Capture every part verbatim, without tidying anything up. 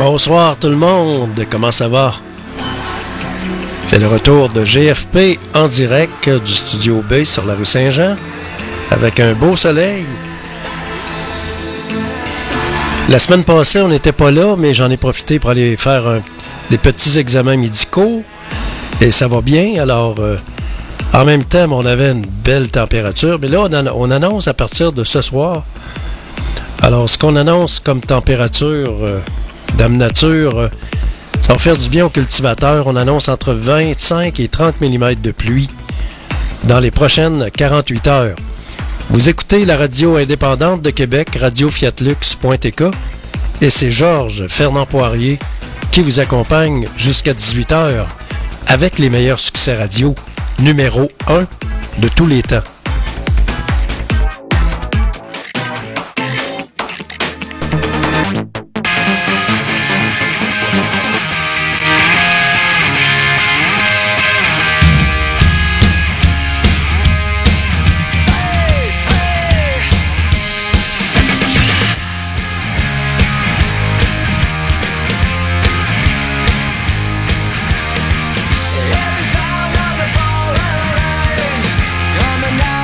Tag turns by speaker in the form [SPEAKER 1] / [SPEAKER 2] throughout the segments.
[SPEAKER 1] Bonsoir tout le monde, comment ça va? C'est le retour de G F P en direct du Studio B sur la rue Saint-Jean, avec un beau soleil. La semaine passée, on n'était pas là, mais j'en ai profité pour aller faire un, des petits examens médicaux, et ça va bien, alors... Euh, en même temps, on avait une belle température, mais là, on, an- on annonce à partir de ce soir. Alors, ce qu'on annonce comme température, euh, Dame Nature, euh, ça va faire du bien aux cultivateurs. On annonce entre vingt-cinq et trente millimètres de pluie dans les prochaines quarante-huit heures. Vous écoutez la radio indépendante de Québec, radio fiat lux point t k, et c'est Georges Fernand Poirier qui vous accompagne jusqu'à dix-huit heures avec les meilleurs succès radio. Numéro un de tous les temps.
[SPEAKER 2] Now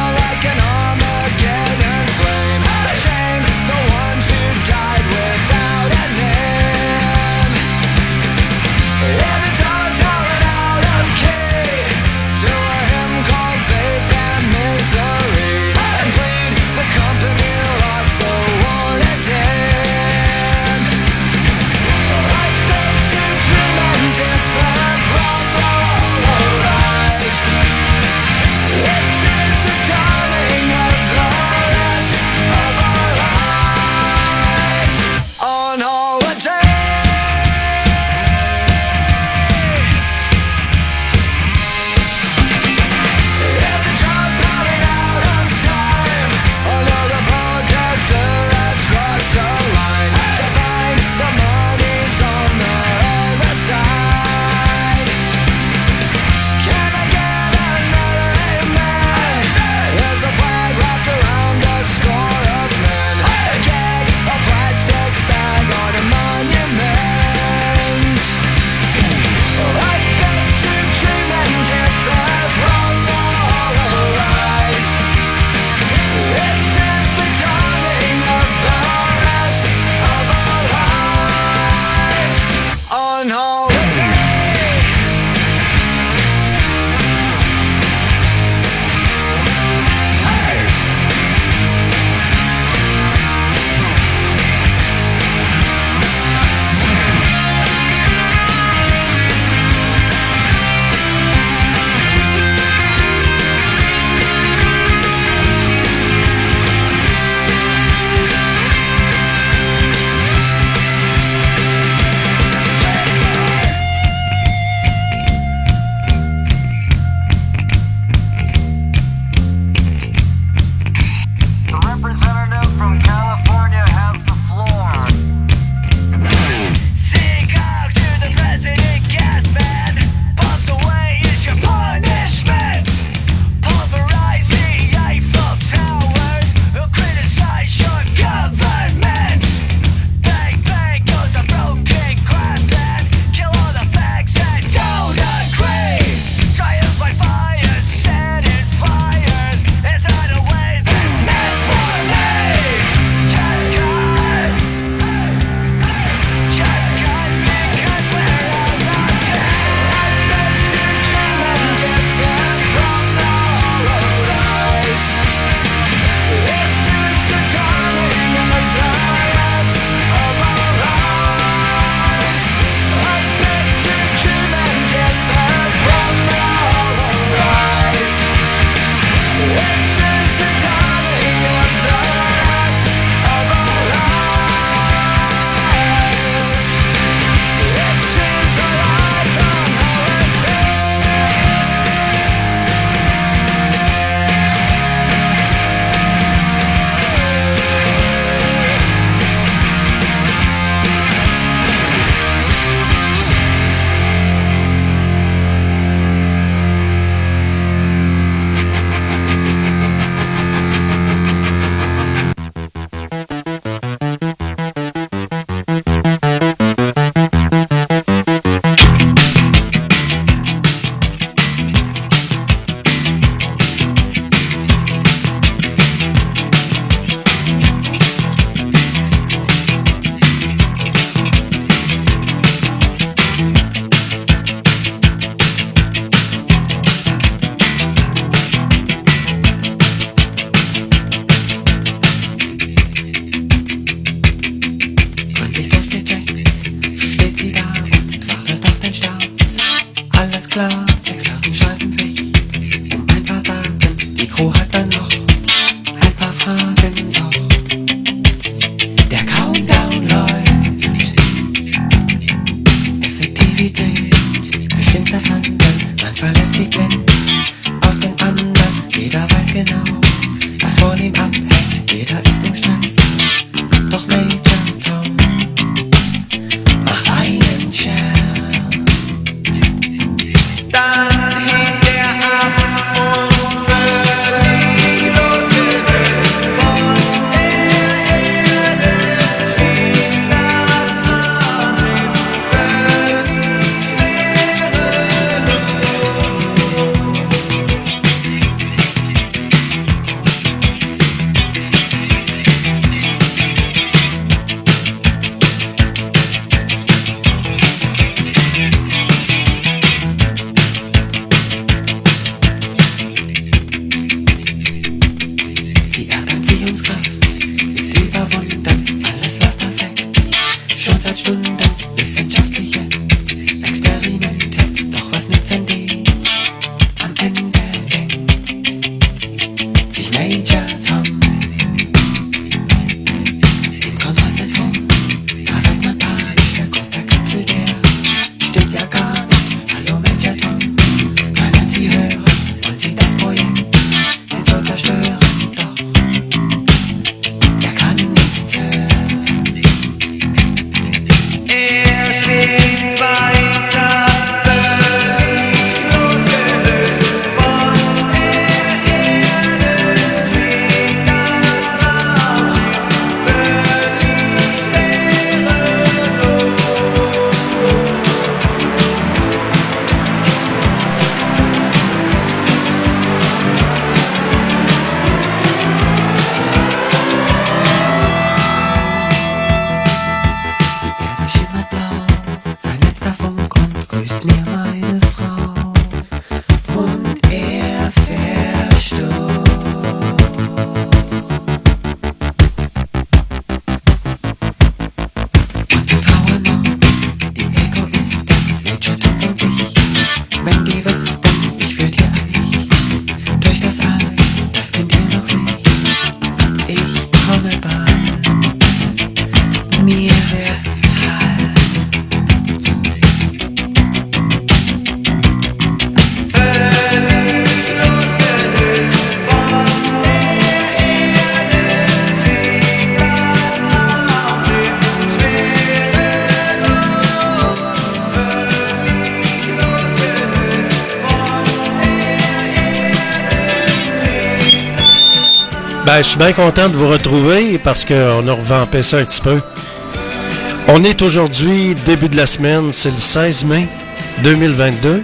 [SPEAKER 1] Ben, je suis bien content de vous retrouver parce qu'on a revampé ça un petit peu. On est aujourd'hui, début de la semaine, c'est le seize mai deux mille vingt-deux.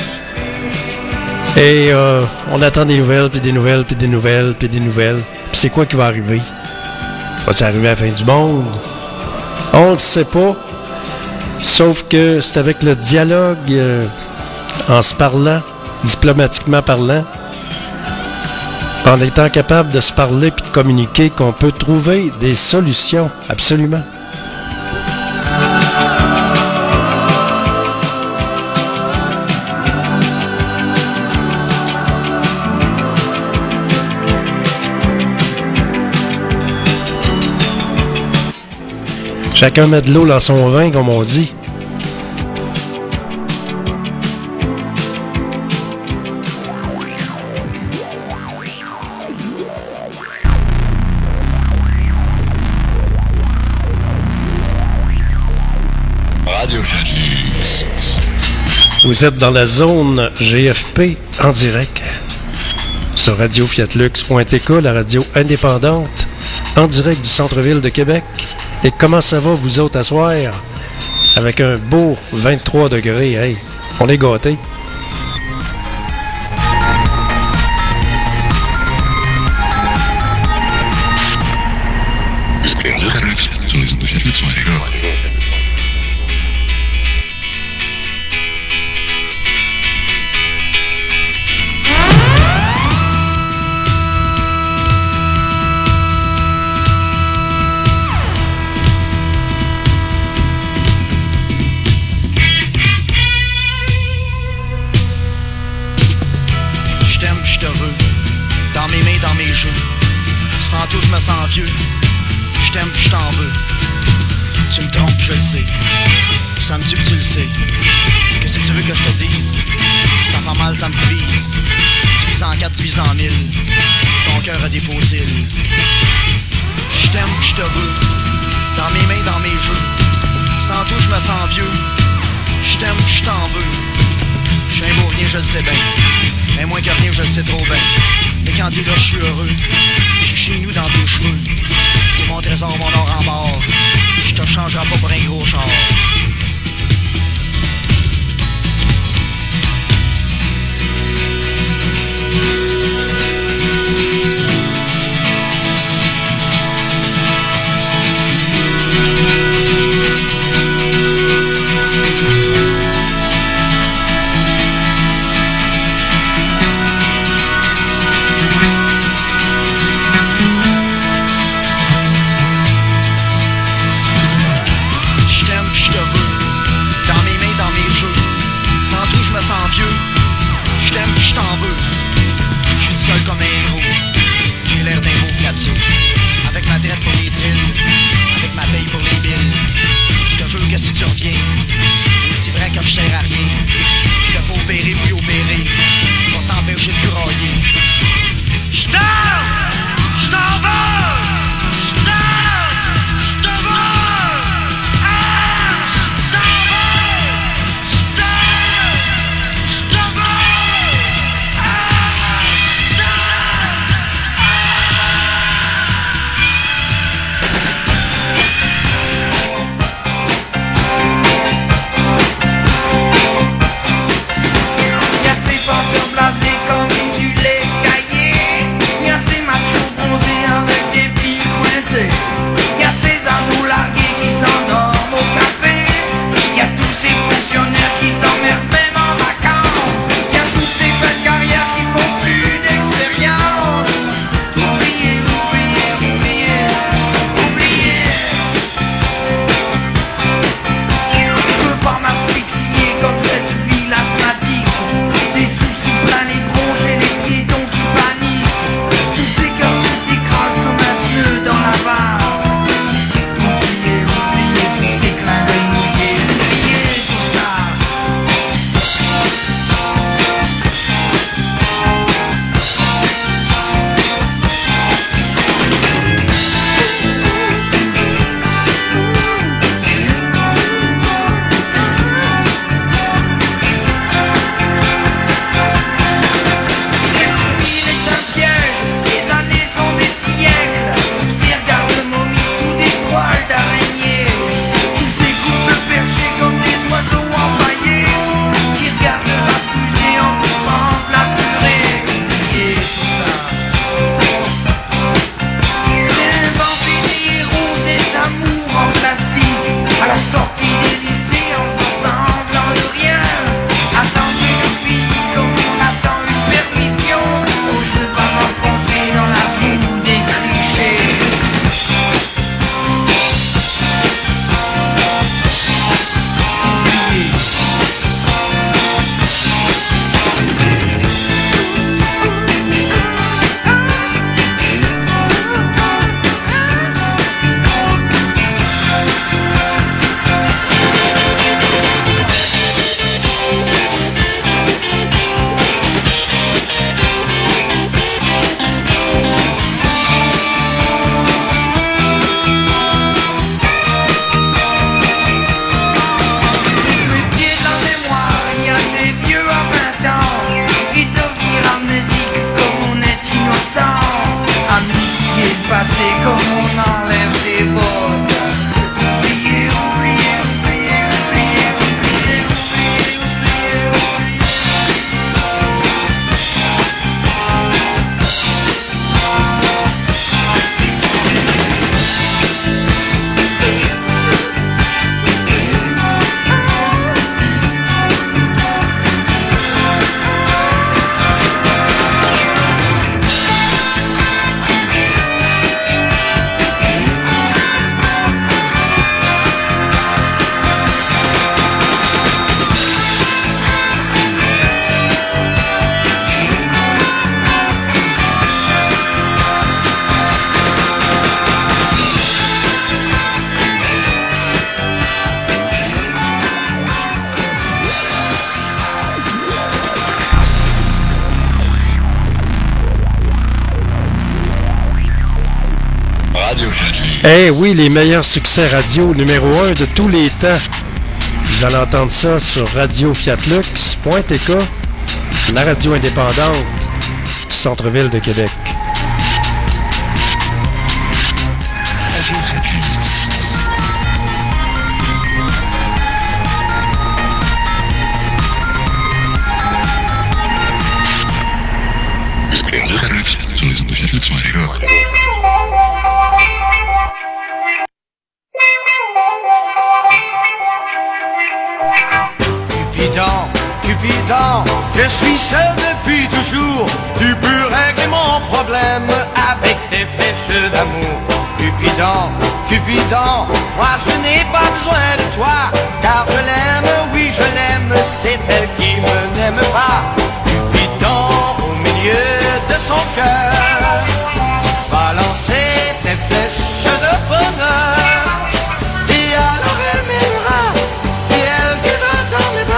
[SPEAKER 1] Et euh, on attend des nouvelles, puis des nouvelles, puis des nouvelles, puis des nouvelles. Puis c'est quoi qui va arriver? Va-t-il arriver à la fin du monde? On le sait pas. Sauf que c'est avec le dialogue, euh, en se parlant, diplomatiquement parlant, en étant capable de se parler puis de communiquer, qu'on peut trouver des solutions, absolument. Chacun met de l'eau dans son vin, comme on dit. Vous êtes dans la zone G F P en direct sur radio fiat lux point t k, la radio indépendante en direct du centre-ville de Québec. Et comment ça va, vous autres, à soir? Avec un beau vingt-trois degrés, hey, on est gâtés.
[SPEAKER 2] Je t'aime, je t'en veux. Tu me trompes, je le sais. Ça me tue, tu le sais. Qu'est-ce que tu veux que je te dise? Ça fait mal, ça me divise. Divise en quatre, divise en mille. Ton cœur a des fossiles. Je t'aime, je te veux. Dans mes mains, dans mes jeux. Sans toi, je me sens vieux. Je t'aime, je t'en veux. Je suis un beau rien, je le sais bien. Mais moins que rien, je le sais trop bien. Mais quand t'es là, je suis heureux. Je suis chez nous dans tes cheveux. T'es mon trésor, mon or en bord. Je te changerai pas pour un gros char. que je sers à rien. Je te fais opérer puis opérer pour t'empêcher de grailler. J't'aime! J't'en veux! J't'aime! J'te veux! Ah! J't'en veux! J't'aime! J'te veux! Ah! J't'aime!
[SPEAKER 3] Y'a ces penseurs blasés comme du lait caillé. Y'a ces machos bronzés avec des pieds coincés. Y'a ces ados largués qui s'endorment au café. Y'a tous ces pensionnaires qui s'emmerdent même en vacances. Y'a tous ces belles carrières qui font plus d'expérience. Oubliez, oubliez, oubliez, oubliez. Je veux pas m'asphyxier comme cette ville asthmatique. Des soucis plein les bronches et les piétons qui paniquent. Tous ces cœurs qui s'écrasent comme un pneu dans la barre. Oubliez, oubliez tous ces clins d'œil mouillés. Oubliez tout ça. Cette ville est un piège, les années sont des siècles. Tous ces regards de momies sous des toiles d'araignée. Tous ces couples perchés comme des oiseaux empaillés qui regardent la fusée en courant de la purée. Et tout ça. C'est inventer des héros, des amours en plastique. À la sortie des lycées en faisant semblant de rien. Attendre une fille comme on attend une permission. Oh, je veux pas m'enfoncer dans la boue des clichés. Oubliez. Les pieds de la mémoire, il y a des vieux à vingt ans qui devenir amnésiques comme on est innocent. Amnistier le passé comme on enlève des bottes. Oubliez, oubliez, oubliez, oubliez, oubliez, oubliez, oubliez, oubliez.
[SPEAKER 1] Eh oui, les meilleurs succès radio numéro un de tous les temps. Vous allez entendre ça sur radio fiat lux point t k, la radio indépendante du centre-ville de Québec.
[SPEAKER 4] Sur les ondes de Fiat Lux point t k.
[SPEAKER 5] Cupidon, Cupidon, je suis seul depuis toujours. Tu peux régler mon problème avec tes flèches d'amour. Cupidon, Cupidon, moi je n'ai pas besoin de toi, car je l'aime, oui je l'aime, c'est elle qui me n'aime pas. Cupidon, au milieu de son cœur, balancer tes flèches de bonheur. Et alors elle m'aimera, et elle vivra dans mes bras.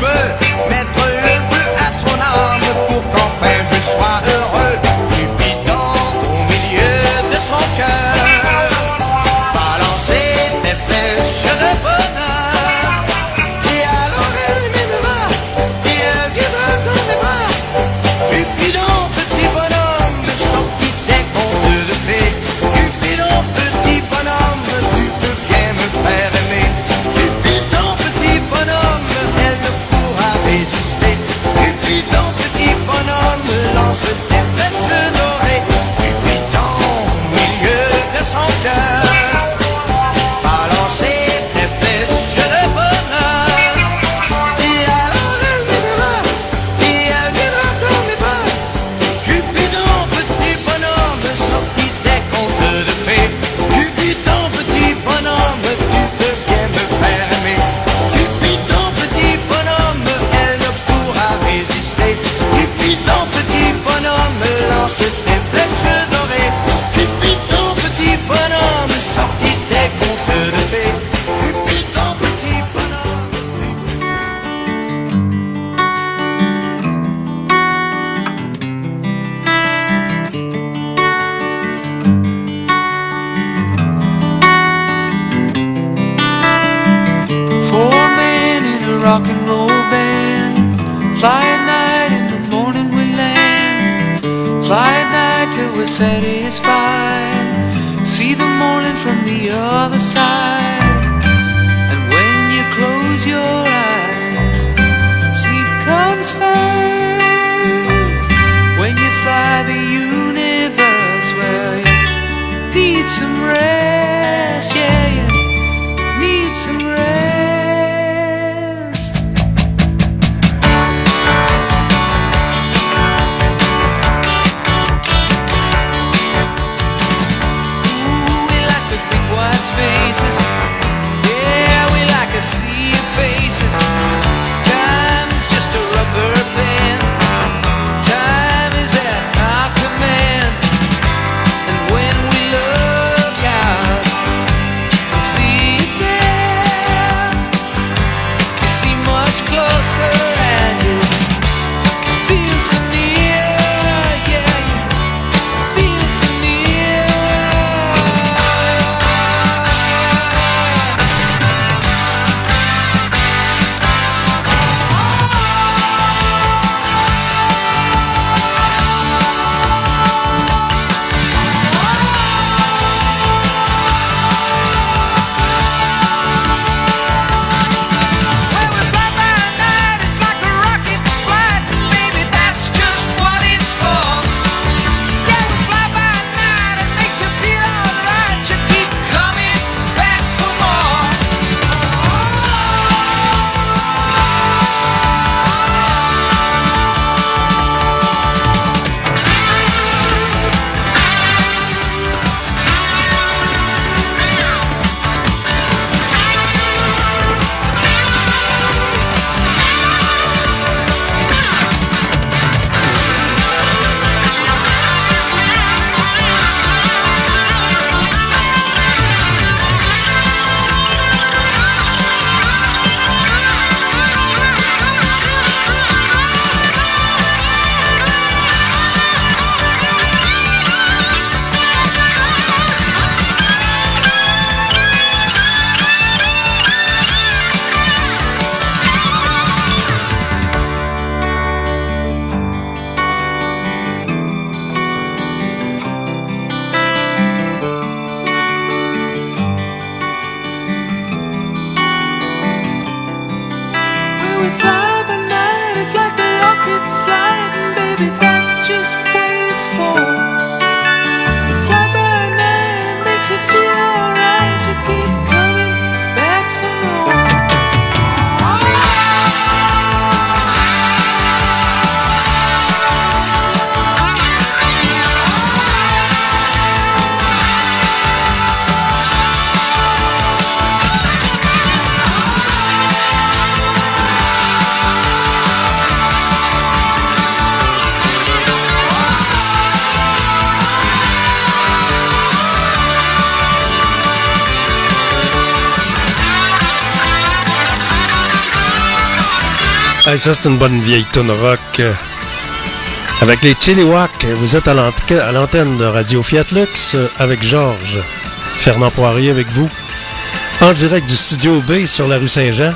[SPEAKER 5] peux mettre le feu à son âme pour qu'enfin je sois heureux. Cupidon au milieu de son cœur, balancer des flèches de bonheur. Et alors elle m'aimera, et elle viendra dans mes bras. Cupidon, petit bonhomme, sorti des contes de fées. Cupidon, petit bonhomme, tu peux bien me faire aimer. Cupidon, petit bonhomme, elle ne pourra résister. Cupidon, petit bonhomme, lance tes flèches dorées. Cupidon, au milieu de son cœur, balancer tes flèches de bonheur. Et alors elle m'aimera, et elle viendra dans mes bras. Cupidon, petit bonhomme, sorti des contes de fées. Cupidon, petit bonhomme, tu peux bien me faire aimer. Cupidon, petit bonhomme, elle ne pourra résister. Cupidon, petit bonhomme, lance tes flèches dorées. Cupidon, petit bonhomme, sorti des contes de fées. Cupidon, petit bonhomme.
[SPEAKER 3] Four men in a rock and roll band, fly at night, in the morning we land. Fly at night till we're satisfied, see the morning from the other side. And when you close your eyes, sleep comes first. When you fly the universe, well, you need some rest, yeah, you need some rest. Ooh, we like the big wide spaces,
[SPEAKER 1] Hey, ça, c'est une bonne vieille tune rock. Euh, avec les Chilliwack, vous êtes à l'ant- à l'antenne de Radio Fiat Lux euh, avec Georges. Fernand Poirier avec vous. En direct du Studio B sur la rue Saint-Jean.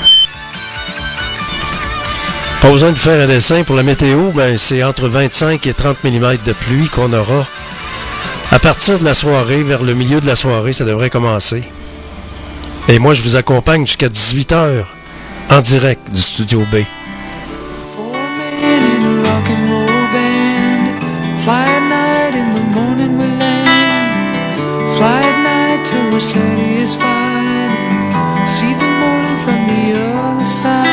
[SPEAKER 1] Pas besoin de faire un dessin pour la météo, ben c'est entre vingt-cinq et trente millimètres de pluie qu'on aura. À partir de la soirée, vers le milieu de la soirée, ça devrait commencer. Et moi, je vous accompagne jusqu'à dix-huit heures en direct du Studio B.
[SPEAKER 6] Four men in a rock and roll band. Fly at night, in the morning we land. Fly at night till we're satisfied. See the morning from the other side.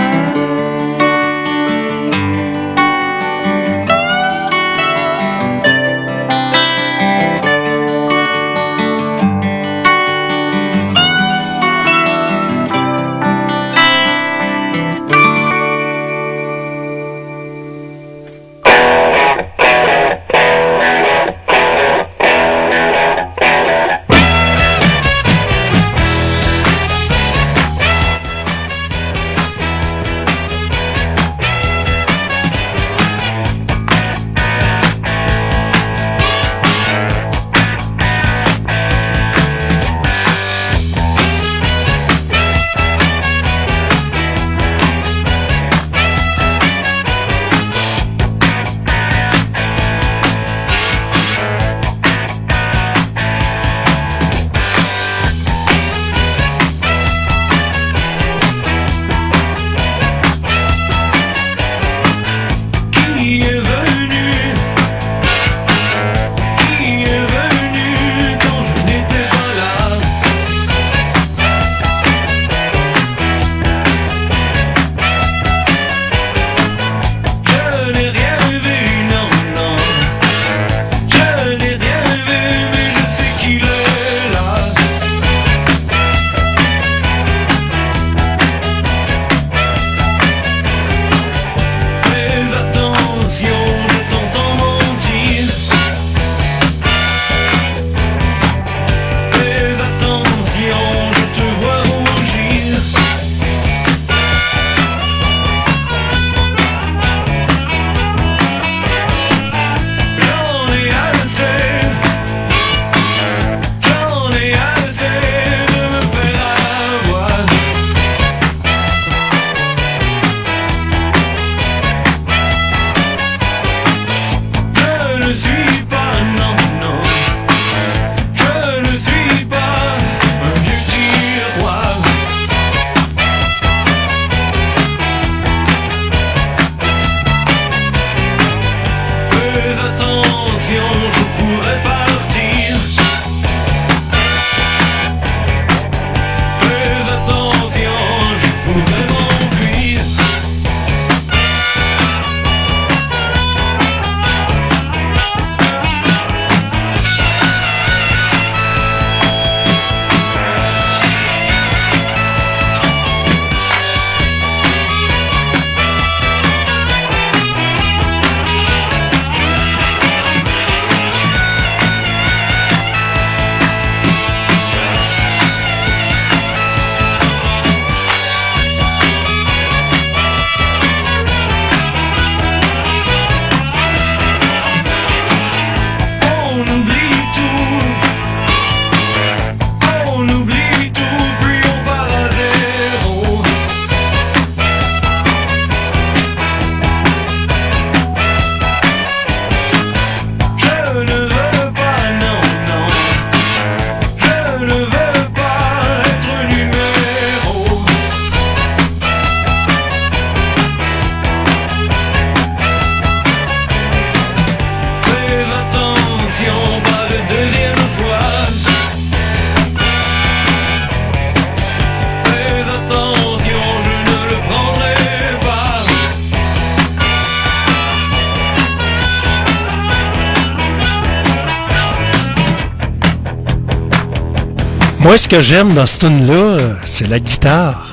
[SPEAKER 1] Moi, ce que j'aime dans ce tune-là, c'est la guitare.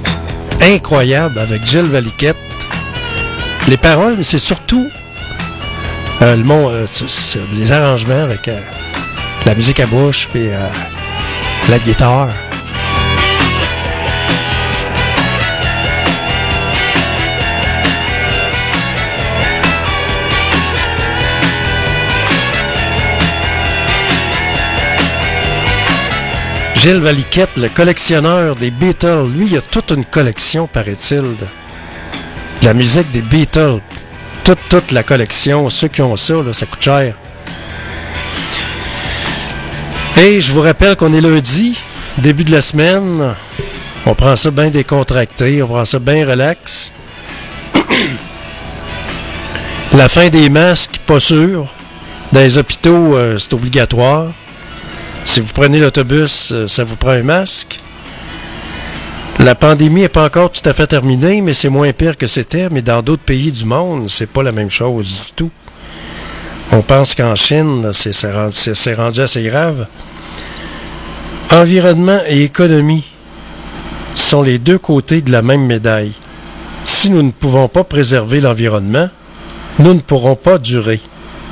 [SPEAKER 1] Incroyable, avec Gilles Valiquette. Les paroles, mais c'est surtout euh, le mot, euh, c'est, c'est les arrangements avec euh, la musique à bouche puis euh, la guitare. Gilles Valiquette, le collectionneur des Beatles, lui, il a toute une collection, paraît-il, de la musique des Beatles. Toute, toute la collection. Ceux qui ont ça, là, ça coûte cher. Et je vous rappelle qu'on est lundi, début de la semaine. On prend ça bien décontracté, on prend ça bien relax. La fin des masques, pas sûr. Dans les hôpitaux, euh, c'est obligatoire. Si vous prenez l'autobus, euh, ça vous prend un masque. La pandémie n'est pas encore tout à fait terminée, mais c'est moins pire que c'était. Mais dans d'autres pays du monde, c'est pas la même chose du tout. On pense qu'en Chine, c'est, c'est, rendu, c'est, c'est rendu assez grave. Environnement et économie sont les deux côtés de la même médaille. Si nous ne pouvons pas préserver l'environnement, nous ne pourrons pas durer.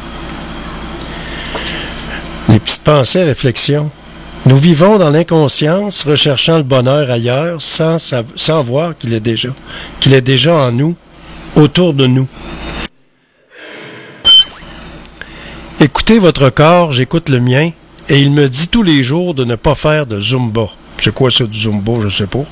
[SPEAKER 1] Les petites pensées, réflexions. Nous vivons dans l'inconscience, recherchant le bonheur ailleurs, sans, sans voir qu'il est déjà, qu'il est déjà en nous, autour de nous. Écoutez votre corps, j'écoute le mien, et il me dit tous les jours de ne pas faire de Zumba. C'est quoi ça du Zumba, je sais pas.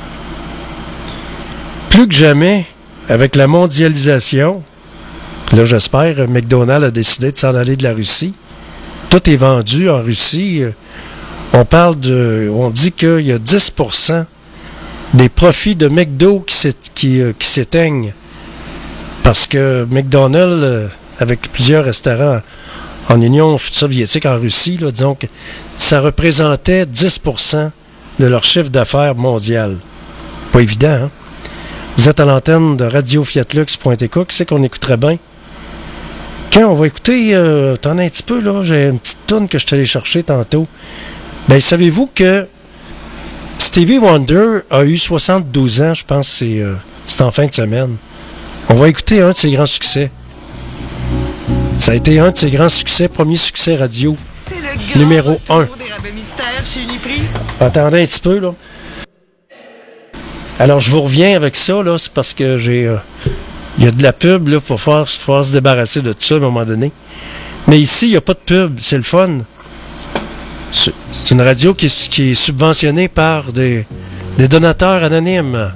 [SPEAKER 1] Plus que jamais, avec la mondialisation, là j'espère, McDonald's a décidé de s'en aller de la Russie. Tout est vendu en Russie. On parle de. On dit qu'il y a dix pour cent des profits de McDo qui, s'é, qui, qui s'éteignent. Parce que McDonald's, avec plusieurs restaurants en Union soviétique, en Russie, là, disons que ça représentait dix pour cent de leur chiffre d'affaires mondial. Pas évident, hein? Vous êtes à l'antenne de radio fiat lux point t k. Qui c'est qu'on écouterait bien? Quand on va écouter, euh, t'en as un petit peu, là, j'ai une petite toune que je suis allé chercher tantôt. Ben, savez-vous que Stevie Wonder a eu soixante-douze ans, je pense que c'est, euh, c'est en fin de semaine. On va écouter un de ses grands succès. Ça a été un de ses grands succès, premier succès radio. Numéro un. Attendez un petit peu, là. Alors, je vous reviens avec ça, là, c'est parce que j'ai... Euh, il y a de la pub, là, il faut faire, faut se débarrasser de tout ça à un moment donné. Mais ici, il n'y a pas de pub, c'est le fun. C'est, c'est une radio qui, qui est subventionnée par des, des donateurs anonymes.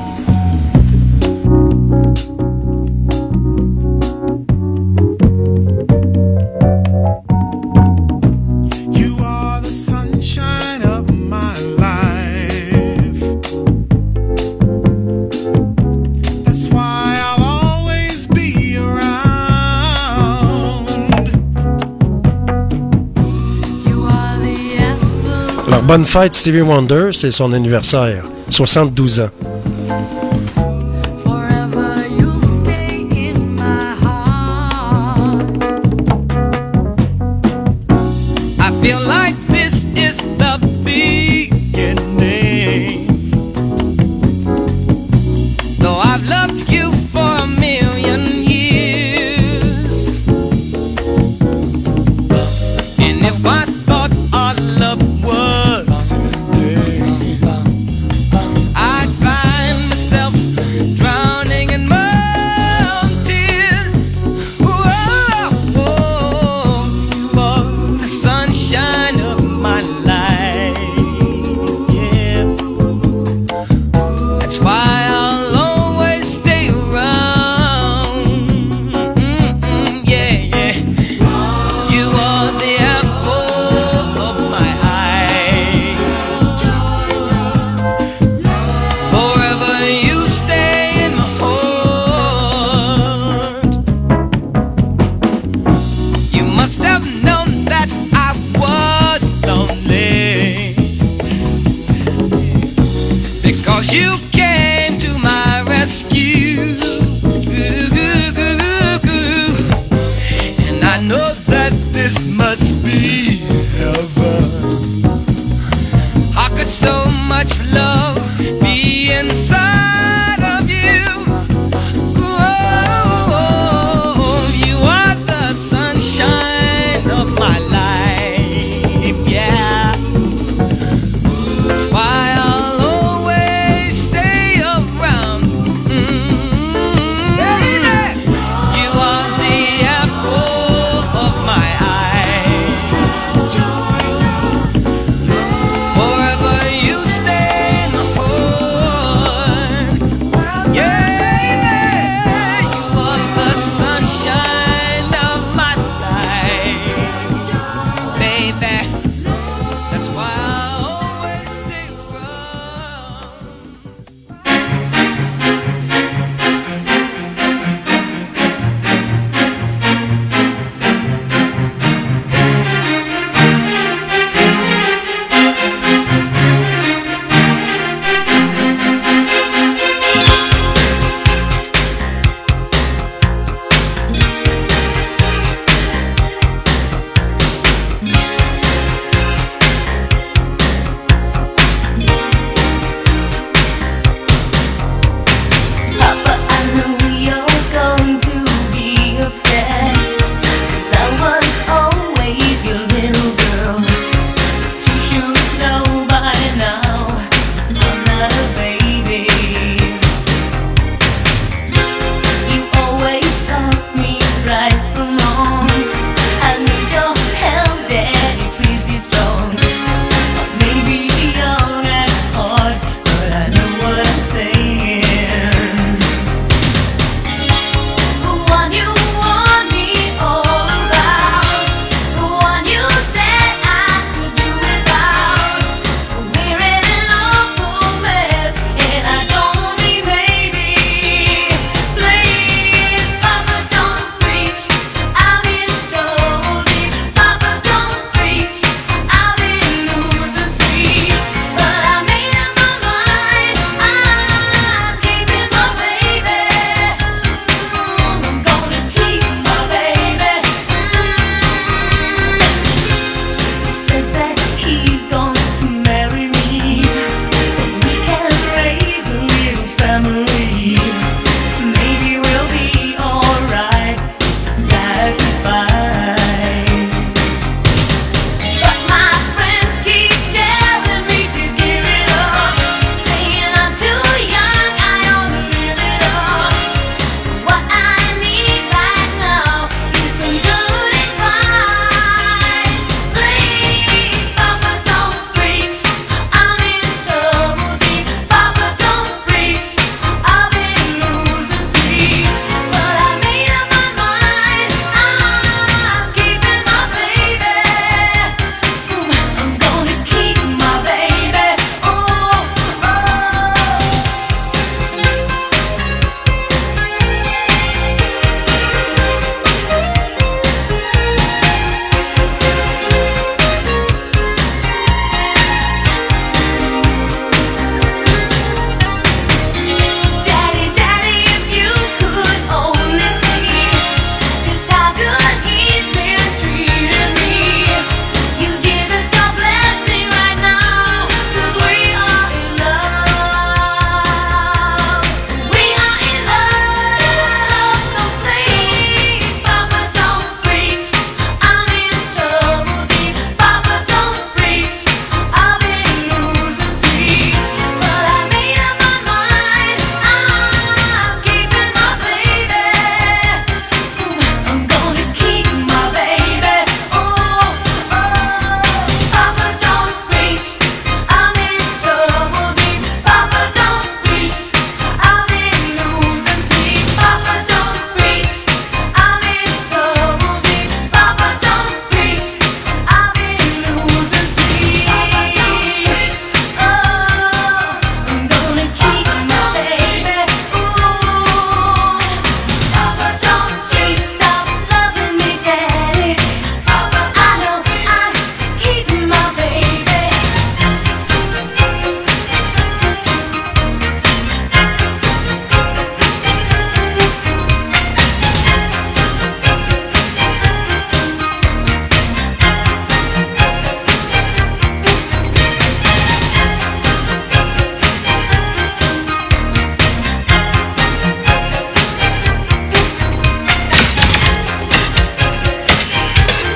[SPEAKER 1] Alors, bonne fête Stevie Wonder, c'est son anniversaire, soixante-douze ans.
[SPEAKER 3] I'd find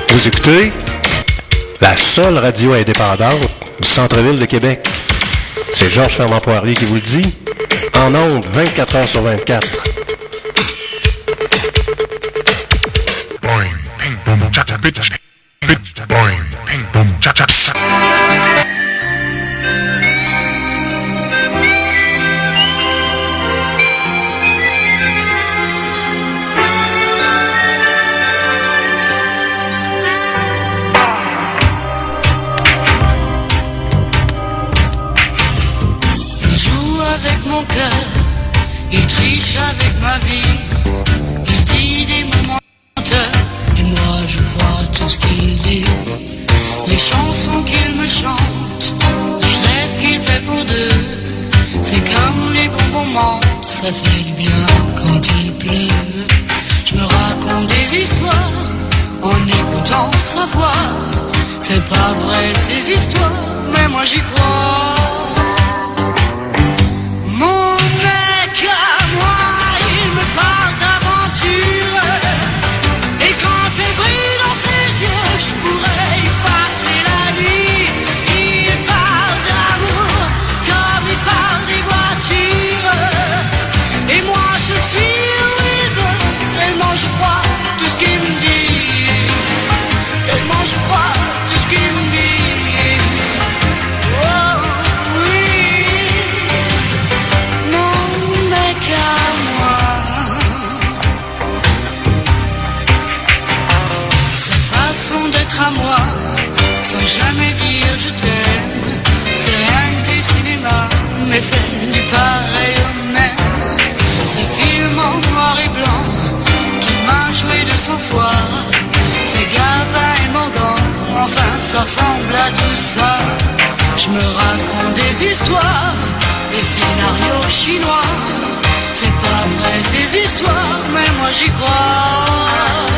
[SPEAKER 1] Vous écoutez la seule radio indépendante du centre-ville de Québec. C'est Georges Fermant-Poirier qui vous le dit, en ondes vingt-quatre heures sur vingt-quatre.
[SPEAKER 4] Boing, ping, boom, boom, cha cha, bit, bit, boing, ping, boom, cha cha, pss.
[SPEAKER 7] Il joue avec mon cœur, il triche avec ma vie, il dit des moments et moi je crois tout ce qu'il dit. Les chansons qu'il me chante, les rêves qu'il fait pour deux, c'est comme les bons moments, ça fait du bien quand il pleut. Je me raconte des histoires en écoutant sa voix. C'est pas vrai ces histoires, mais moi j'y crois. Mon mec à moi, il me parle d'aventure. Et quand elle brille dans ses yeux, je pourrais y passer la nuit. Il parle d'amour comme il parle des voitures. Et moi je suis où il veut, tellement je crois tout ce qu'il me dit. Tellement je crois tout ce qu'il me dit. Oh oui, mon mec à moi. Sa façon d'être à moi, sans jamais dire je t'aime, c'est rien du cinéma, mais c'est du pareil au même. Ces films en noir et blanc, qui m'a joué de son foie, ces Gabin et Morgan, enfin ça ressemble à tout ça. Je me raconte des histoires, des scénarios chinois. C'est pas vrai ces histoires, mais moi j'y crois.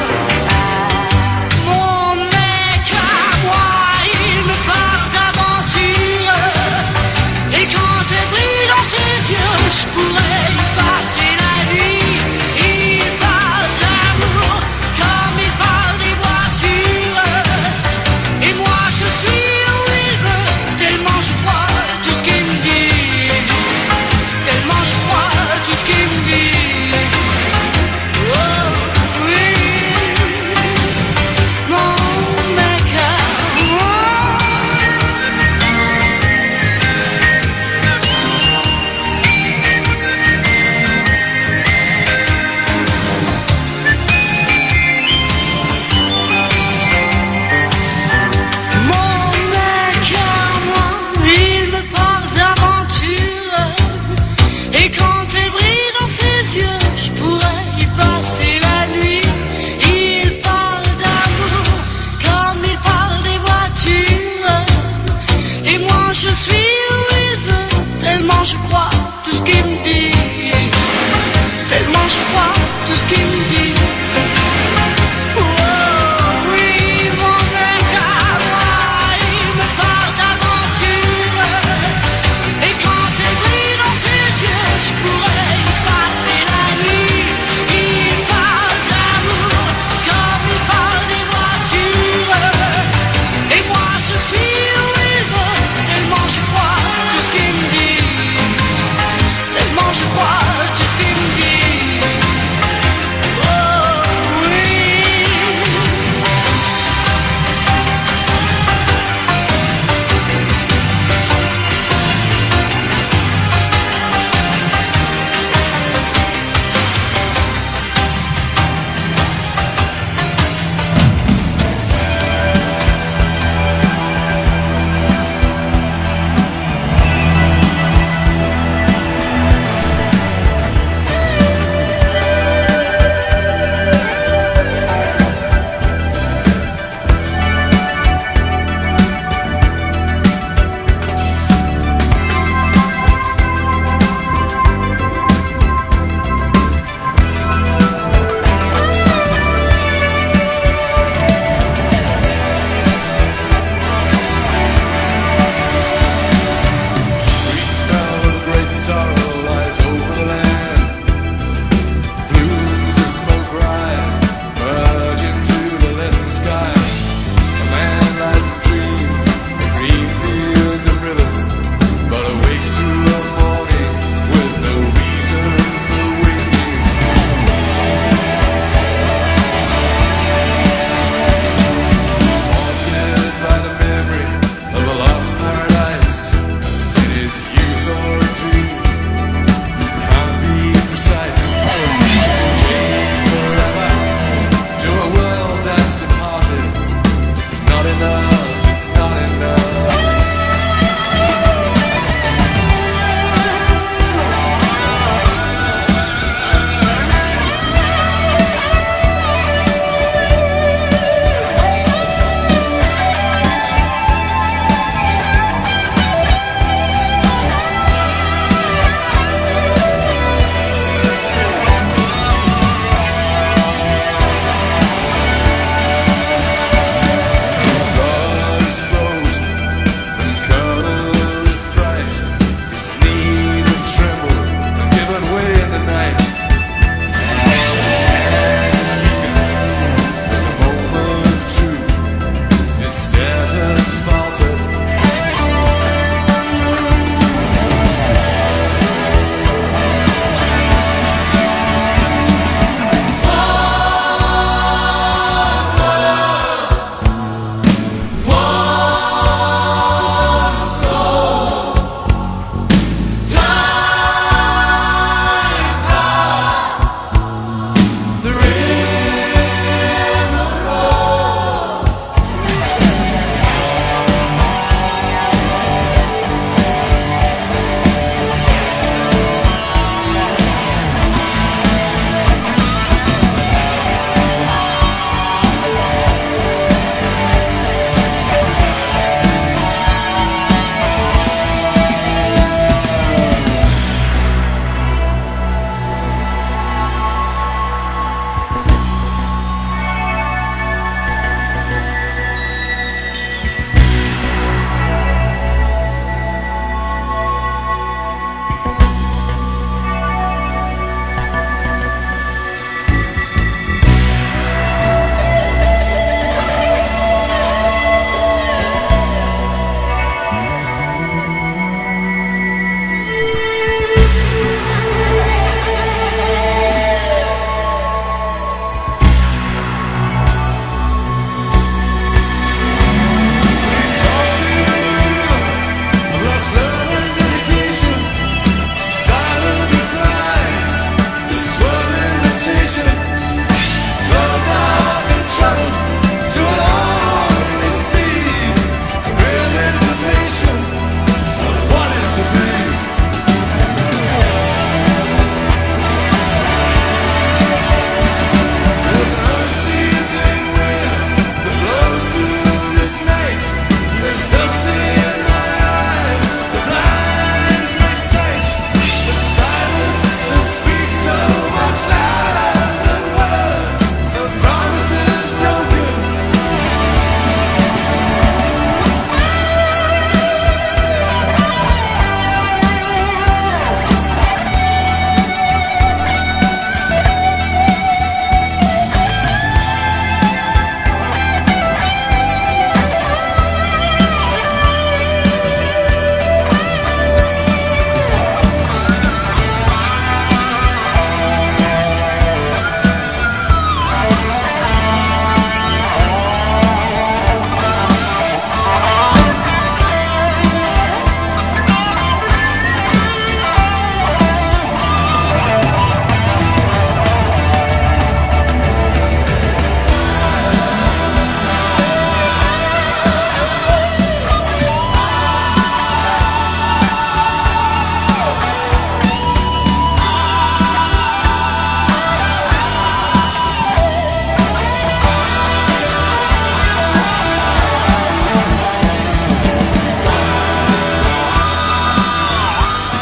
[SPEAKER 7] Mon mec à moi, il me parle d'aventure. Et quand elle brille dans ses yeux, je pourrais y passer la nuit. Il parle d'amour comme il parle des voitures. Et moi je suis où il veut, tellement je crois tout ce qu'il me dit. Tellement je crois tout ce qu'il me dit. Oh,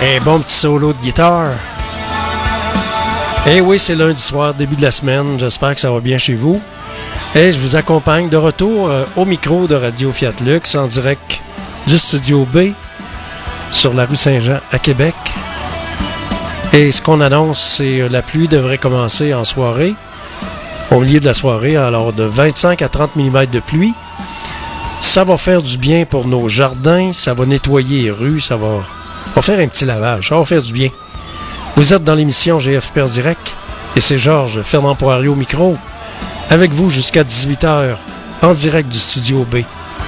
[SPEAKER 1] Un bon petit solo de guitare. Et oui, c'est lundi soir, début de la semaine. J'espère que ça va bien chez vous. Et je vous accompagne de retour euh, au micro de Radio Fiat Lux en direct du Studio B sur la rue Saint-Jean à Québec. Et ce qu'on annonce, c'est que la pluie devrait commencer en soirée, au milieu de la soirée, alors de vingt-cinq à trente millimètres de pluie. Ça va faire du bien pour nos jardins, ça va nettoyer les rues, ça va, va faire un petit lavage, ça va faire du bien. Vous êtes dans l'émission G F P Direct et c'est Georges Fernand Poirier au micro, avec vous jusqu'à dix-huit heures, en direct du Studio B.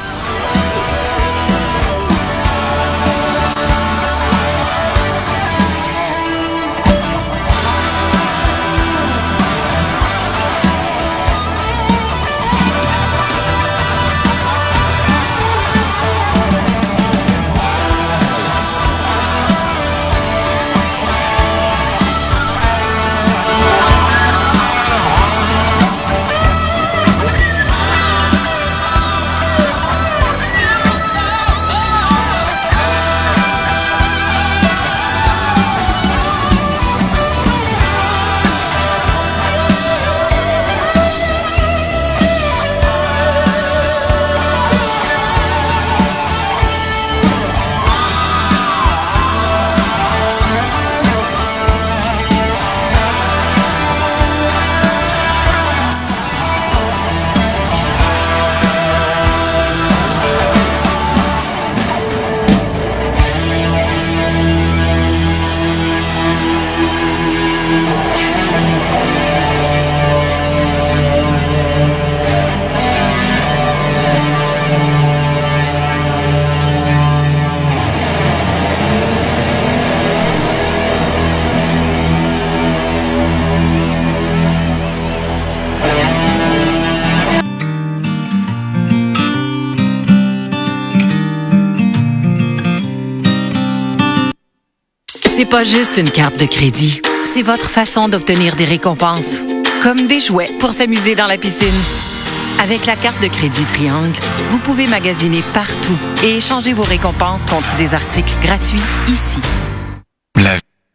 [SPEAKER 8] C'est pas juste une carte de crédit, c'est votre façon d'obtenir des récompenses, comme des jouets pour s'amuser dans la piscine. Avec la carte de crédit Triangle, vous pouvez magasiner partout et échanger vos récompenses contre des articles gratuits ici.
[SPEAKER 9] La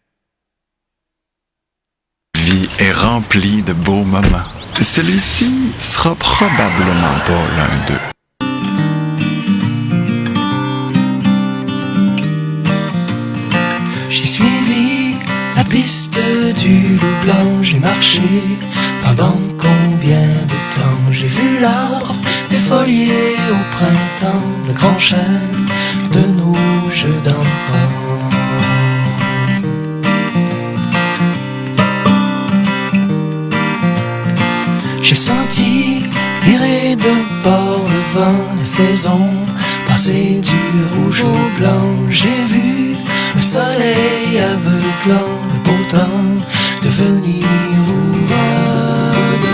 [SPEAKER 9] vie est remplie de beaux moments. Celui-ci sera probablement pas l'un d'eux.
[SPEAKER 10] J'ai suivi la piste du loup blanc, j'ai marché pendant combien de temps? J'ai vu l'arbre défolier au printemps, le grand chêne de nos jeux d'enfants. J'ai senti virer de bord le vent, la saison passer du rouge au blanc. J'ai vu le soleil aveuglant, le beau temps devenir ouragan.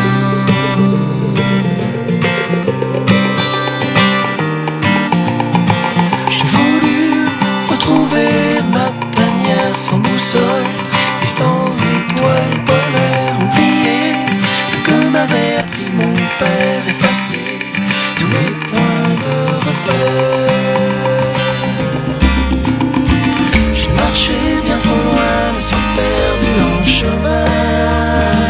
[SPEAKER 10] J'ai voulu retrouver ma tanière sans boussole et sans étoiles polaires. Oublier ce que m'avait appris mon père, effacer tous mes points de repère. J'ai marché bien trop loin, me suis perdu en chemin.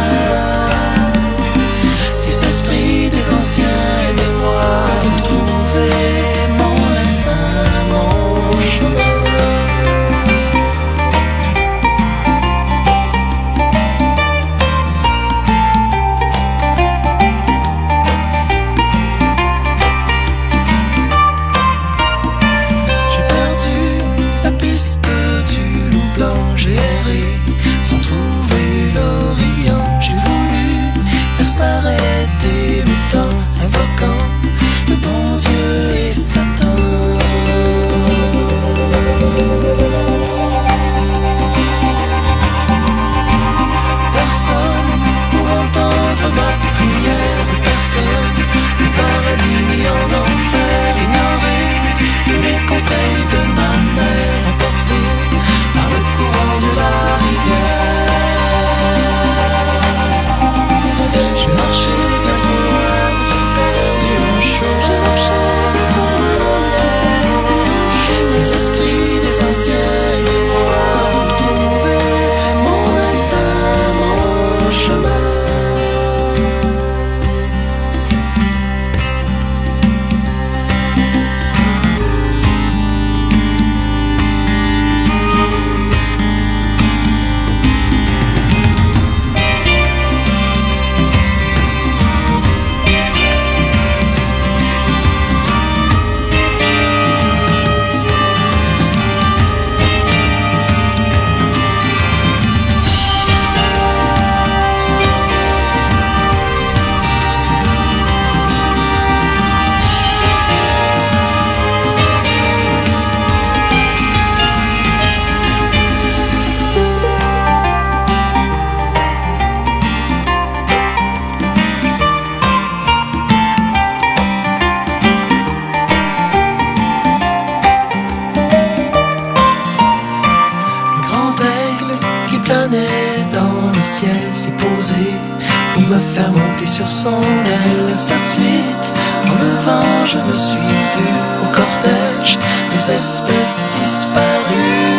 [SPEAKER 10] me faire monter sur son aile. Sa suite, dans le vent, je me suis vu au cortège des espèces disparues.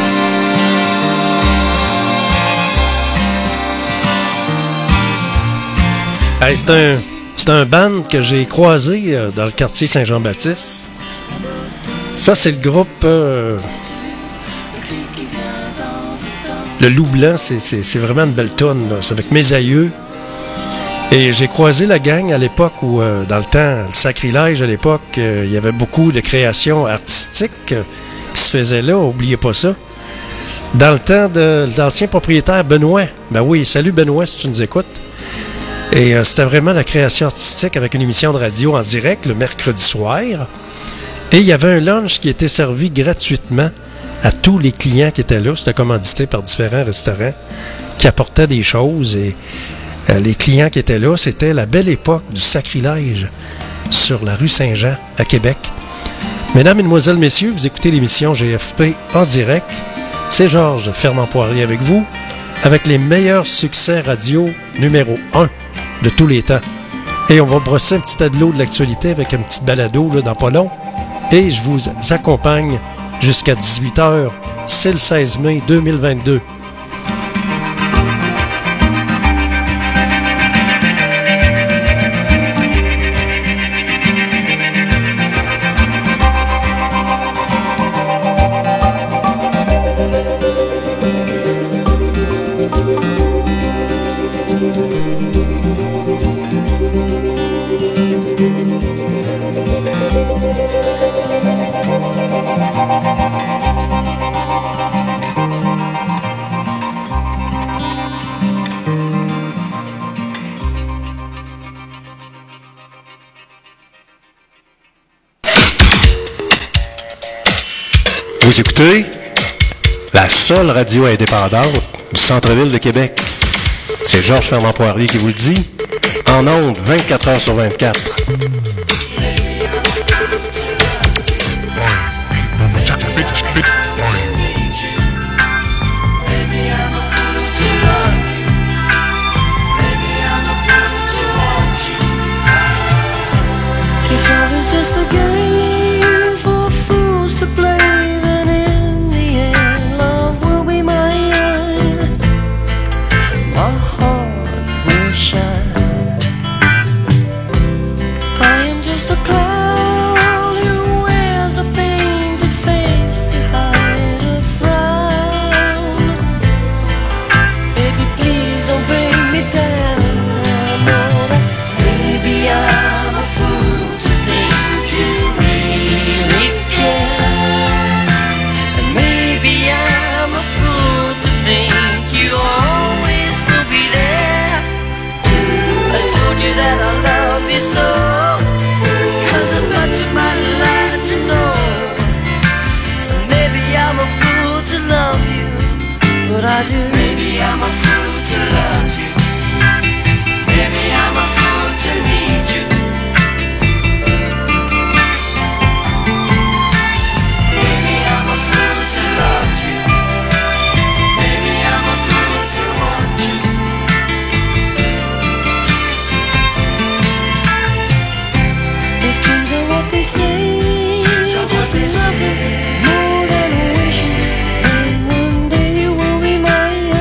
[SPEAKER 1] Hey, c'est un, c'est un band que j'ai croisé euh, dans le quartier Saint-Jean-Baptiste. Ça, c'est le groupe euh, Le Loup Blanc. C'est, c'est, c'est vraiment une belle toune, là. C'est avec Mes Aïeux. Et j'ai croisé la gang à l'époque où, euh, dans le temps, le sacrilège à l'époque, euh, il y avait beaucoup de créations artistiques euh, qui se faisaient là. Oubliez pas ça. Dans le temps de l'ancien propriétaire Benoît. Ben oui, salut Benoît si tu nous écoutes. Et euh, c'était vraiment la création artistique avec une émission de radio en direct le mercredi soir. Et il y avait un lunch qui était servi gratuitement à tous les clients qui étaient là. C'était commandité par différents restaurants qui apportaient des choses. Et euh, les clients qui étaient là, c'était la belle époque du sacrilège sur la rue Saint-Jean à Québec. Mesdames, Mesdemoiselles, Messieurs, vous écoutez l'émission G F P en direct. C'est Georges Fernand-Poirier avec vous, avec les meilleurs succès radio numéro un de tous les temps. Et on va brosser un petit tableau de l'actualité avec un petit balado là, dans pas long. Et je vous accompagne jusqu'à dix-huit heures. C'est le seize mai deux mille vingt-deux.
[SPEAKER 11] Vous écoutez la seule radio indépendante du centre-ville de Québec. C'est Georges Fernand-Poirier qui vous le dit, en ondes vingt-quatre heures sur vingt-quatre.
[SPEAKER 10] More than a wish, and one day you will be my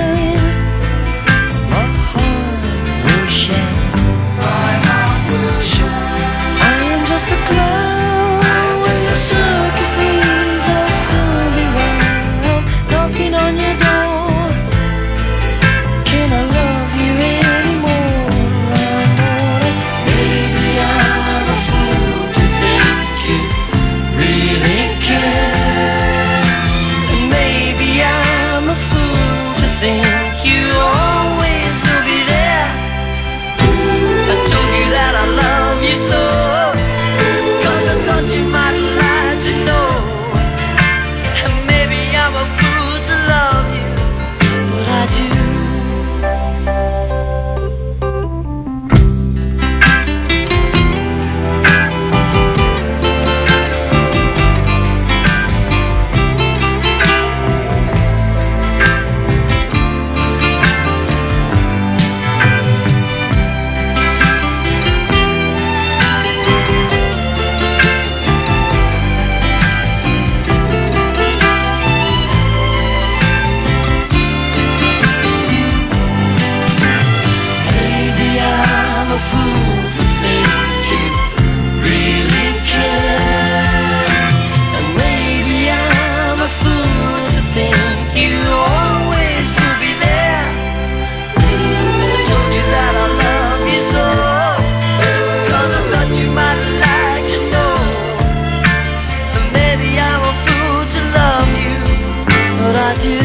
[SPEAKER 10] fool to think you really care. And maybe I'm a fool to think you always will be there. I told you that I love you so, 'cause I thought you might like to know. And maybe I'm a fool to love you, but I do.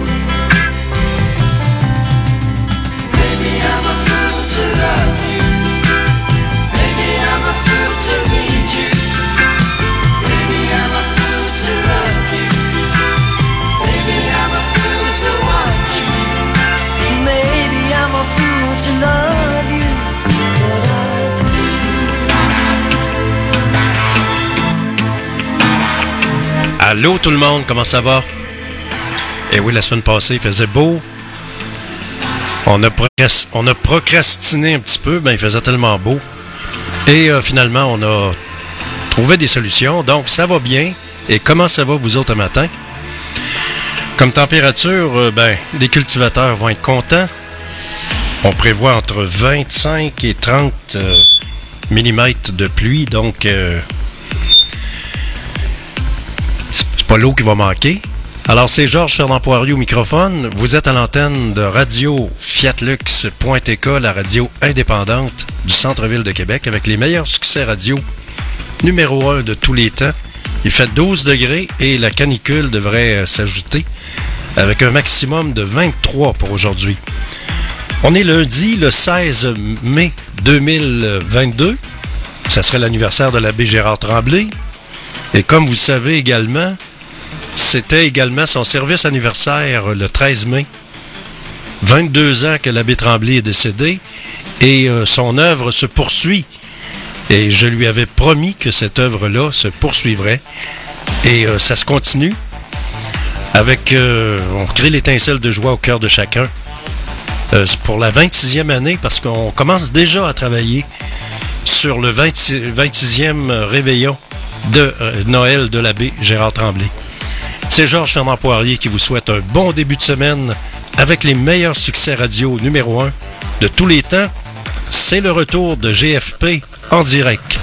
[SPEAKER 10] Maybe I'm a fool to love you. Maybe I'm a fool to need you. Maybe I'm a fool to love you. Maybe I'm a fool to want you. Maybe I'm a fool to love you, but I do.
[SPEAKER 1] Allô tout le monde, comment ça va? Eh oui, la semaine passée, il faisait beau. On a, procrast... on a procrastiné un petit peu, ben il faisait tellement beau. Et euh, finalement, on a trouvé des solutions. Donc, ça va bien. Et comment ça va, vous autres, un matin? Comme température, euh, ben, les cultivateurs vont être contents. On prévoit entre vingt-cinq et trente euh, millimètres de pluie. Donc, euh, c'est pas l'eau qui va manquer. Alors, c'est Georges Fernand Poirier au microphone. Vous êtes à l'antenne de radio fiatlux point t k, la radio indépendante du centre-ville de Québec, avec les meilleurs succès radio numéro un de tous les temps. Il fait douze degrés et la canicule devrait euh, s'ajouter avec un maximum de vingt-trois pour aujourd'hui. On est lundi, le seize mai deux mille vingt-deux. Ça serait l'anniversaire de l'abbé Gérard Tremblay. Et comme vous le savez également, c'était également son service anniversaire le treize mai. vingt-deux ans que l'abbé Tremblay est décédé et euh, son œuvre se poursuit. Et je lui avais promis que cette œuvre-là se poursuivrait. Et euh, ça se continue avec... Euh, on crée l'étincelle de joie au cœur de chacun. Euh, c'est pour la vingt-sixième année parce qu'on commence déjà à travailler sur le vingt-sixième réveillon de euh, Noël de l'abbé Gérard Tremblay. C'est Georges Fernand Poirier qui vous souhaite un bon début de semaine avec les meilleurs succès radio numéro un de tous les temps. C'est le retour de G F P en direct.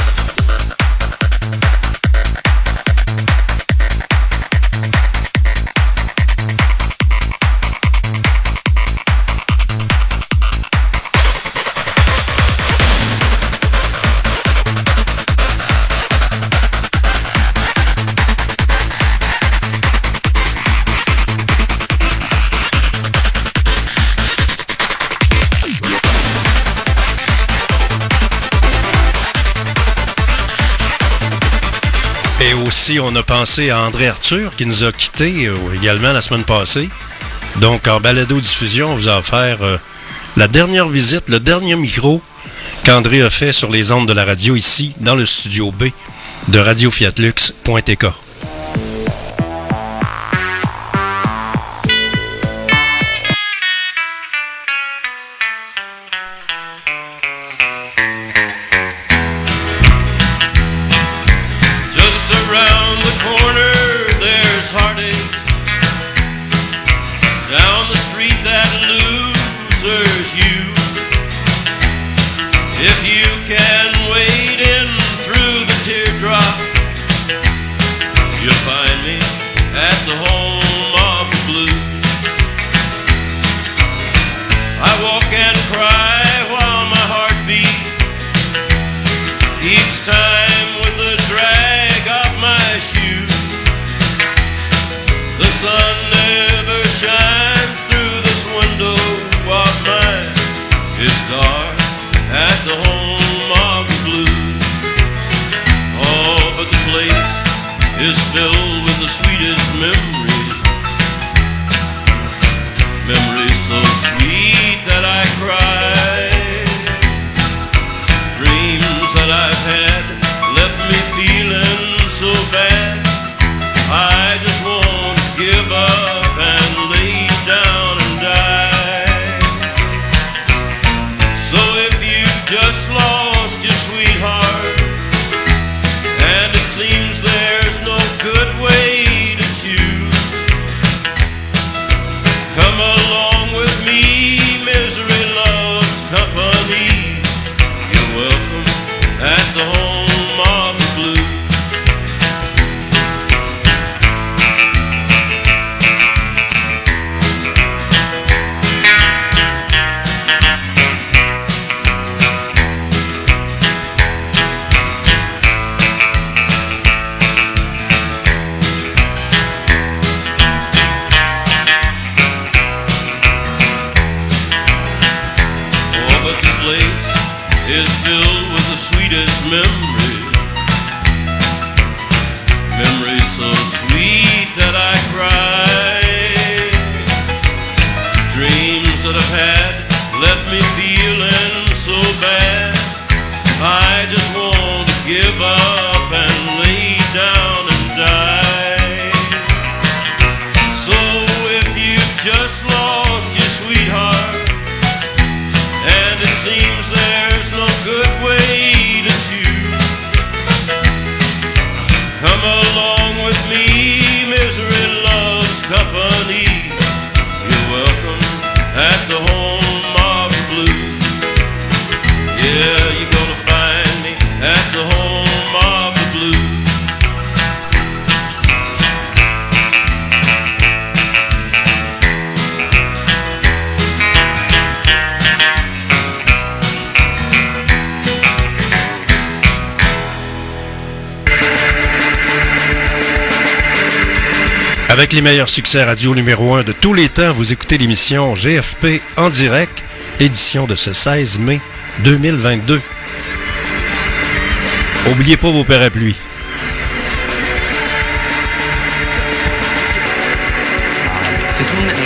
[SPEAKER 1] Et aussi, on a pensé à André Arthur qui nous a quittés euh, également la semaine passée. Donc, en balado-diffusion, on vous a offert euh, la dernière visite, le dernier micro qu'André a fait sur les ondes de la radio ici, dans le studio B de radio fiatlux point t k.
[SPEAKER 12] Is filled with the sweetest memories, memories so sweet that I cry. Dreams that I've had left me feeling so bad. I just want to give up and lay down and die. So if you just lost your sweetheart and it seems there's no good way to choose, come along with me, misery loves company. is filled with the sweetest memories. Memories so sweet that I cry. Dreams that I've had left me feeling so bad. I just want to give up and lay down and die. So if you've just lost your sweetheart, and it seems there's no good way to choose, come along with me, misery loves company. You're welcome at the home of the blues. Yeah, you're gonna find me at the home of the blues.
[SPEAKER 1] Avec les meilleurs succès radio numéro un de tous les temps, vous écoutez l'émission G F P en direct, édition de ce seize mai deux mille vingt-deux. Oubliez pas vos parapluies.
[SPEAKER 8] To whom it may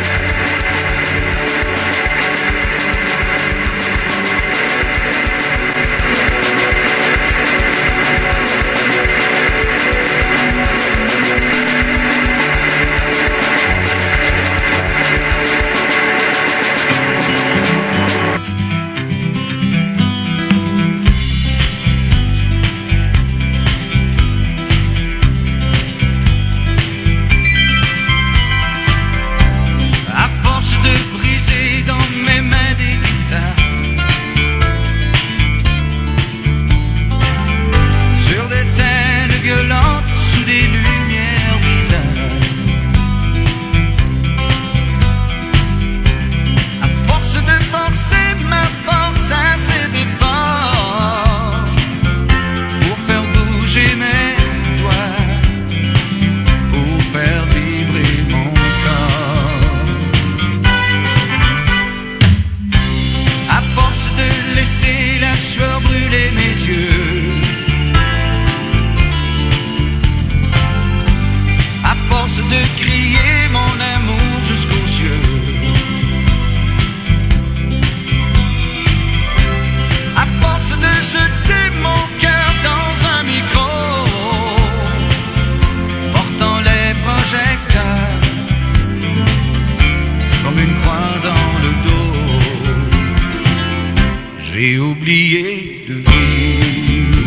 [SPEAKER 3] J'ai oublié de vivre.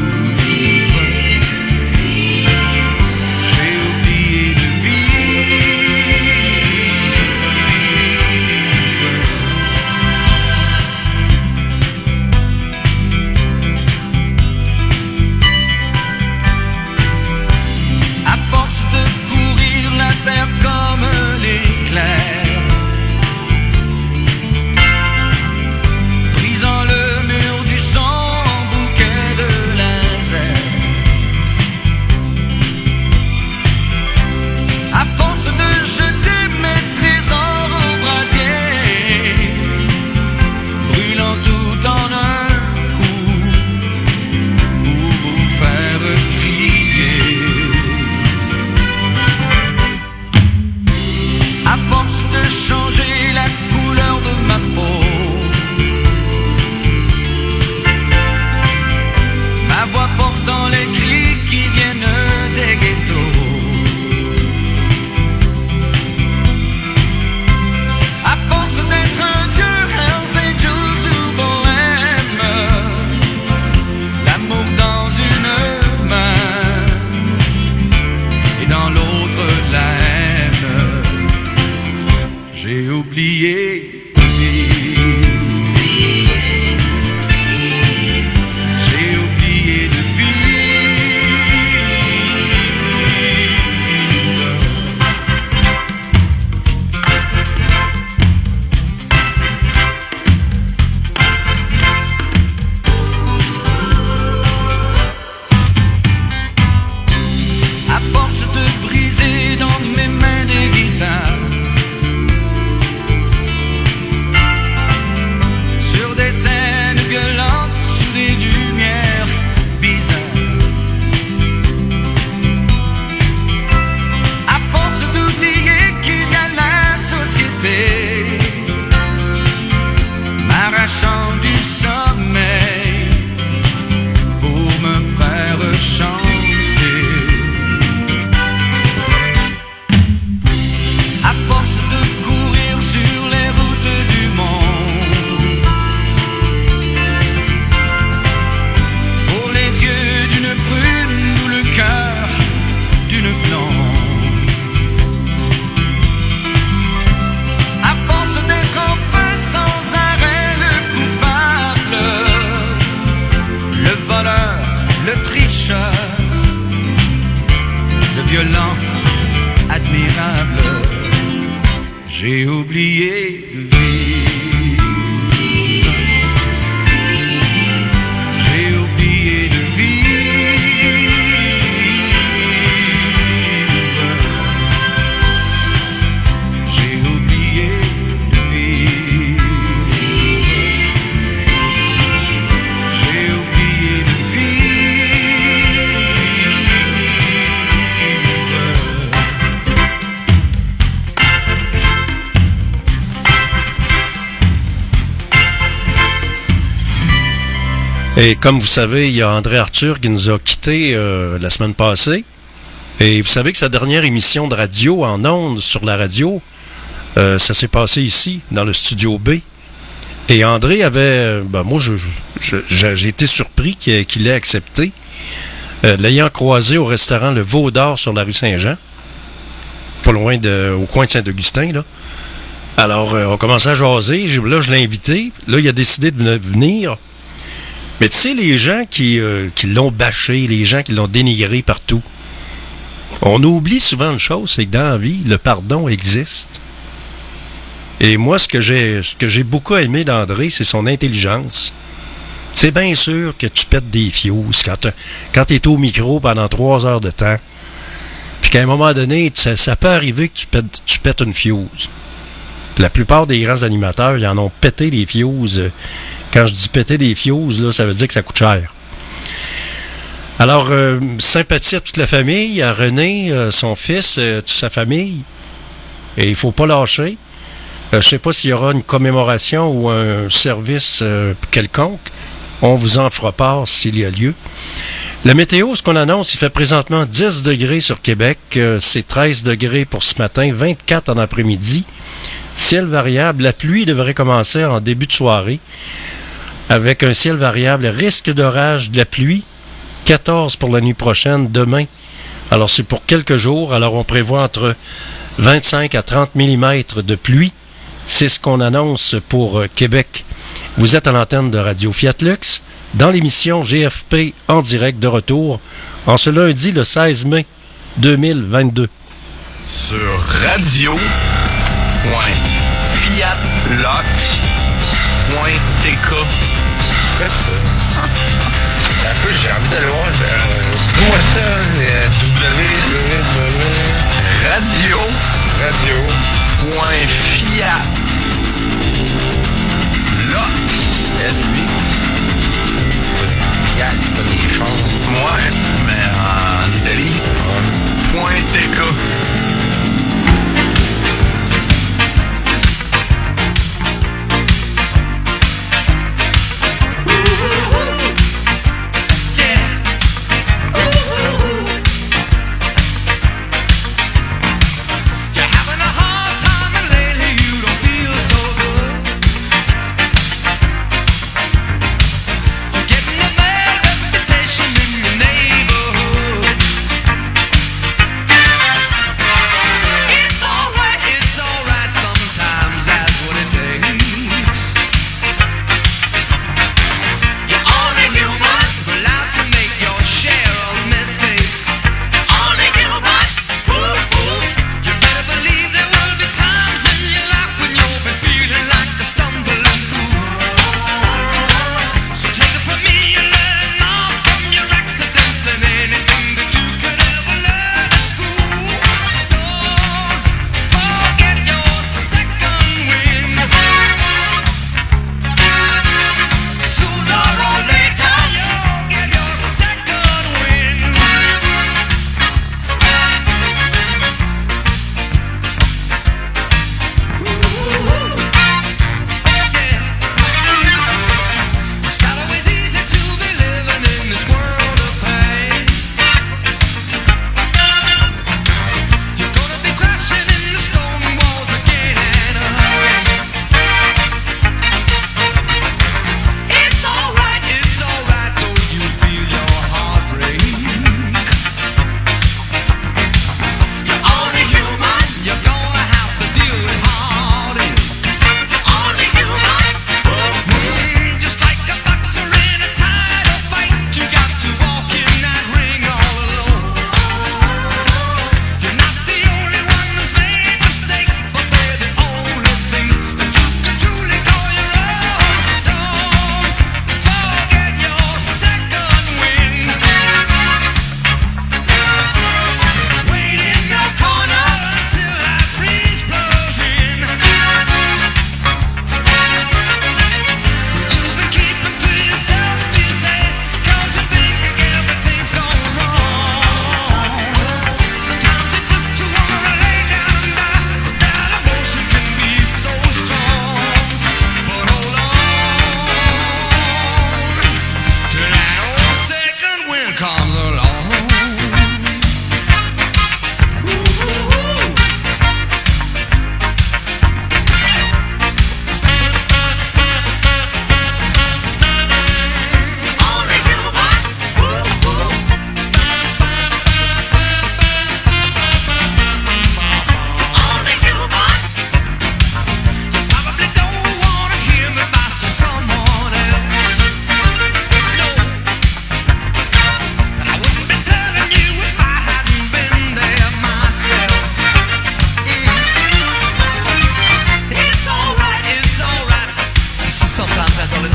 [SPEAKER 3] J'ai oublié de vivre. À force de courir la terre comme l'éclair, brisant le mur du sang, bouquet
[SPEAKER 6] chant du sommeil pour me faire chanter. À force de courir sur les routes du monde, pour les yeux d'une brune ou le cœur d'une blonde, à force d'être enfin sans arrêt le coupable, le voleur, le tricheur, le violent admirable, j'ai oublié de vivre. J'ai oublié de vivre. J'ai oublié de vivre. J'ai oublié de
[SPEAKER 1] Et comme vous savez, il y a André Arthur qui nous a quittés euh, la semaine passée. Et vous savez que sa dernière émission de radio en ondes sur la radio, euh, ça s'est passé ici, dans le studio B. Et André avait... Ben moi, je, je, je, j'ai été surpris qu'il, qu'il ait accepté. Euh, l'ayant croisé au restaurant Le Veau d'Or sur la rue Saint-Jean, pas loin de... au coin de Saint-Augustin, là. Alors, euh, on commençait à jaser. Je, là, je l'ai invité. Là, il a décidé de venir. Mais tu sais, les gens qui, euh, qui l'ont bâché, les gens qui l'ont dénigré partout, on oublie souvent une chose, c'est que dans la vie, le pardon existe. Et moi, ce que j'ai, ce que j'ai beaucoup aimé d'André, c'est son intelligence. C'est bien sûr que tu pètes des fuses quand, quand tu es au micro pendant trois heures de temps, puis qu'à un moment donné, ça, ça peut arriver que tu pètes, tu pètes une fuse. La plupart des grands animateurs, ils en ont pété des fuses. Quand je dis péter des fuses, là, ça veut dire que ça coûte cher. Alors, euh, sympathie à toute la famille, à René, euh, son fils, euh, toute sa famille. Et il ne faut pas lâcher. Euh, je ne sais pas s'il y aura une commémoration ou un service euh, quelconque. On vous en fera part s'il y a lieu. La météo, ce qu'on annonce, il fait présentement dix degrés sur Québec. Euh, c'est treize degrés pour ce matin, vingt-quatre en après-midi. Ciel variable. La pluie devrait commencer en début de soirée. Avec un ciel variable, risque d'orage, de la pluie, quatorze pour la nuit prochaine, demain. Alors, c'est pour quelques jours. Alors, on prévoit entre vingt-cinq à trente millimètres de pluie. C'est ce qu'on annonce pour euh, Québec. Vous êtes à l'antenne de Radio Fiat Lux, dans l'émission G F P en direct de retour, en ce lundi, le seize mai deux mille vingt-deux.
[SPEAKER 13] Sur radio point fiat lux point t k. Quoi ça? Un peu, j'ai envie d'aller voir. Dis-moi ça, euh, W, radio, radio, point fiat, lux, L-huit, fiat, pas des choses. Moi, mais en Italie, point T K.
[SPEAKER 6] You're having a hard time and lately you don't feel so good.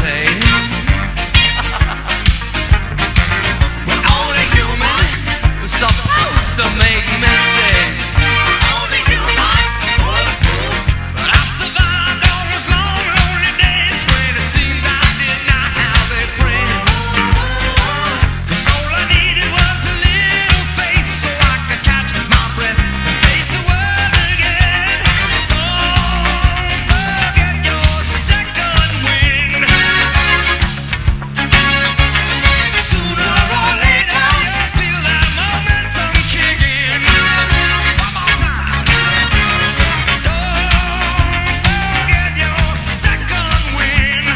[SPEAKER 3] me. We're only human, we're supposed to make mistakes. Only human. But I survived all those long, lonely days when it seemed I did not have a friend. 'Cause all I needed was a little faith so I could catch my breath and face the world again. Don't forget your second wind. Sooner or later you'll feel that momentum kick in. One more time. Don't forget your second wind.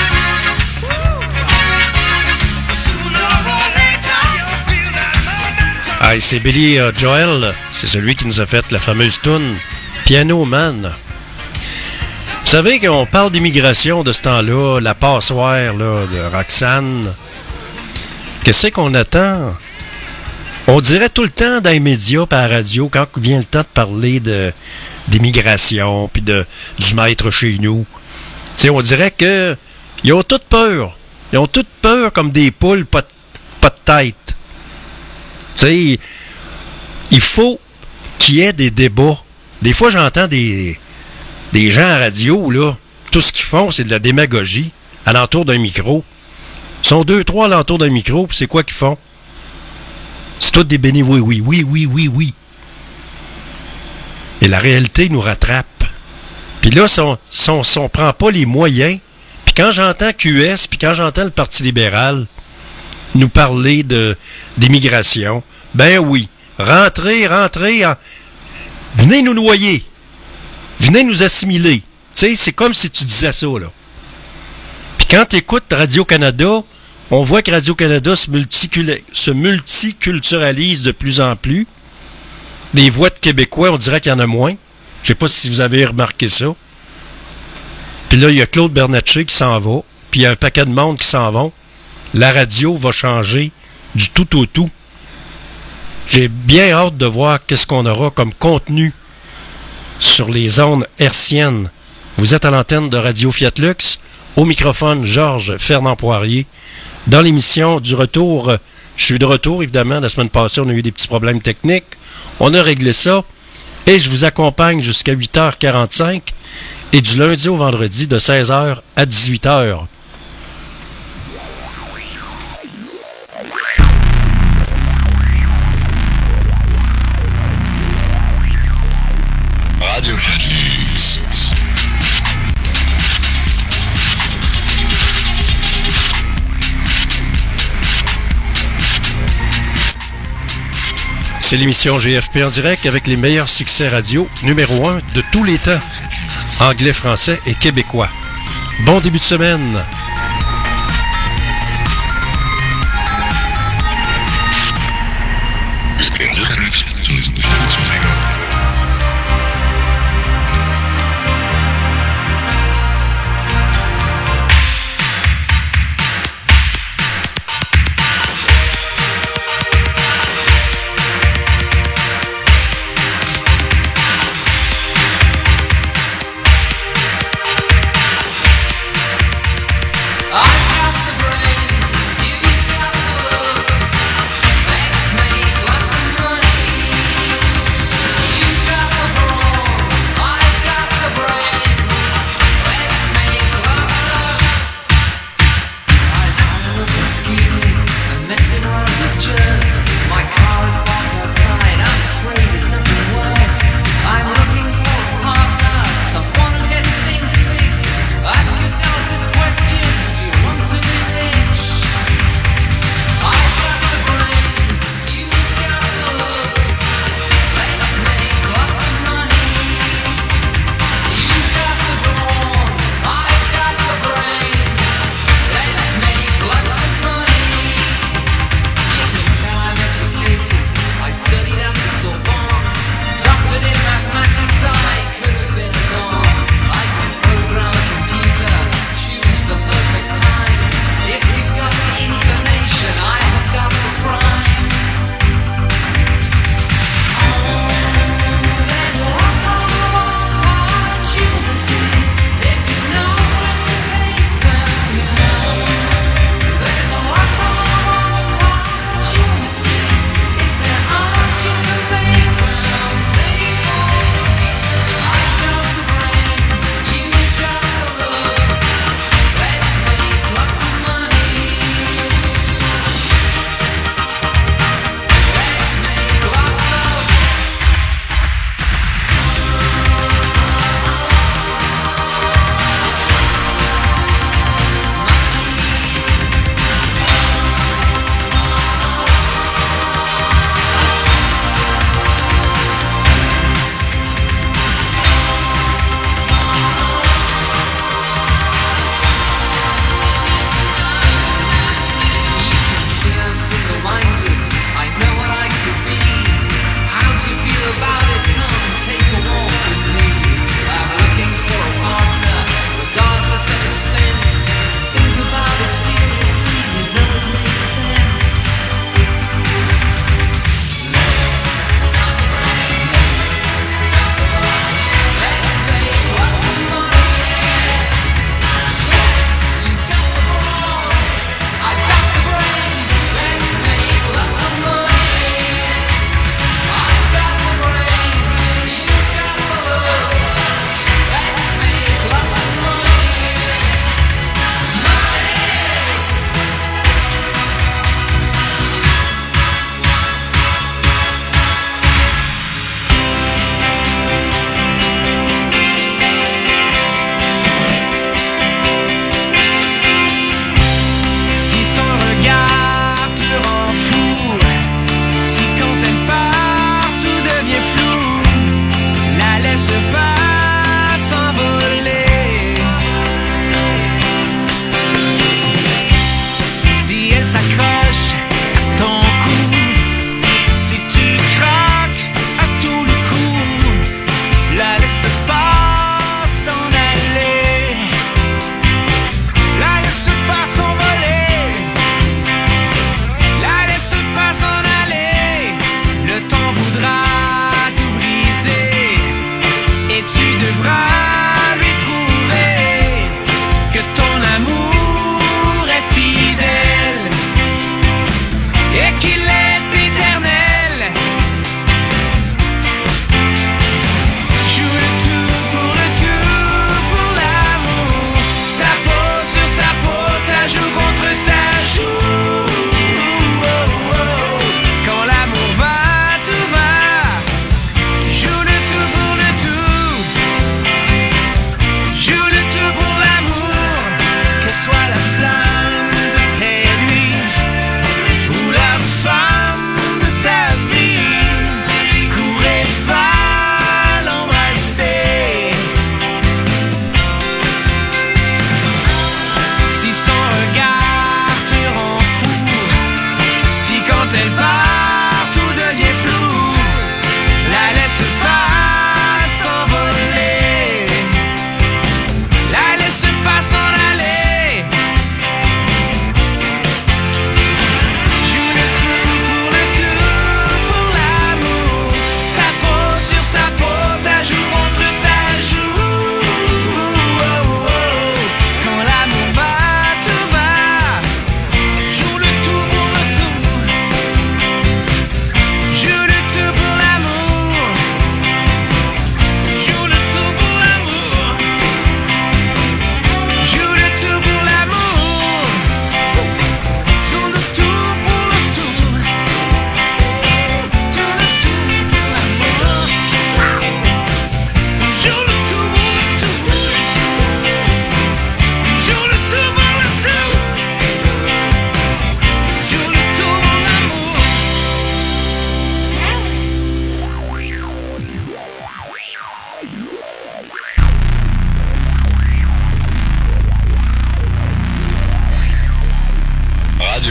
[SPEAKER 3] Sooner or later you'll feel that momentum.
[SPEAKER 1] Ah, c'est Billy euh, Joel. C'est celui qui nous a fait la fameuse toune Piano Man. Vous savez qu'on parle d'immigration de ce temps-là, la passoire là, de Roxane. Qu'est-ce qu'on attend? On dirait tout le temps dans les médias par la radio, quand vient le temps de parler de, d'immigration puis de, du maître chez nous. T'sais, on dirait que ils ont toutes peur. Ils ont toutes peur comme des poules, pas de, pas de tête. T'sais, il faut qu'il y ait des débats. Des fois, j'entends des, des gens à radio, là, tout ce qu'ils font, c'est de la démagogie alentour d'un micro. Ils sont deux, trois alentour d'un micro, puis c'est quoi qu'ils font? C'est tout des bénis, oui, oui, oui, oui, oui, oui. Et la réalité nous rattrape. Puis là, si on ne prend pas les moyens, puis quand j'entends Q S, puis quand j'entends le Parti libéral nous parler de, d'immigration, ben oui, rentrez, rentrez, en... venez nous noyer, venez nous assimiler. Tu sais, c'est comme si tu disais ça, là. Puis quand tu écoutes Radio-Canada, on voit que Radio-Canada se, multicul... se multiculturalise de plus en plus. Les voix de Québécois, on dirait qu'il y en a moins. Je sais pas si vous avez remarqué ça. Puis là, il y a Claude Bernatchez qui s'en va, puis il y a un paquet de monde qui s'en vont. La radio va changer du tout au tout. J'ai bien hâte de voir qu'est-ce qu'on aura comme contenu sur les ondes hertziennes. Vous êtes à l'antenne de Radio Fiat Lux. Au microphone, Georges Fernand Poirier. Dans l'émission du retour, je suis de retour, évidemment. La semaine passée, on a eu des petits problèmes techniques. On a réglé ça. Et je vous accompagne jusqu'à huit heures quarante-cinq. Et du lundi au vendredi, de seize heures à dix-huit heures.
[SPEAKER 14] Radio Fiat Lux.
[SPEAKER 1] C'est l'émission G F P en direct avec les meilleurs succès radio, numéro un de tous les temps. Anglais, français et québécois. Bon début de semaine.
[SPEAKER 3] Let's make lots of money.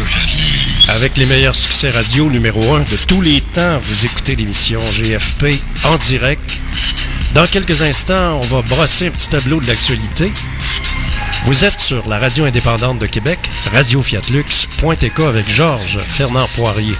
[SPEAKER 1] Avec les meilleurs succès radio numéro un de tous les temps, vous écoutez l'émission G F P en direct. Dans quelques instants, on va brosser un petit tableau de l'actualité. Vous êtes sur la radio indépendante de Québec, radio fiat lux point t k avec Georges Fernand Poirier.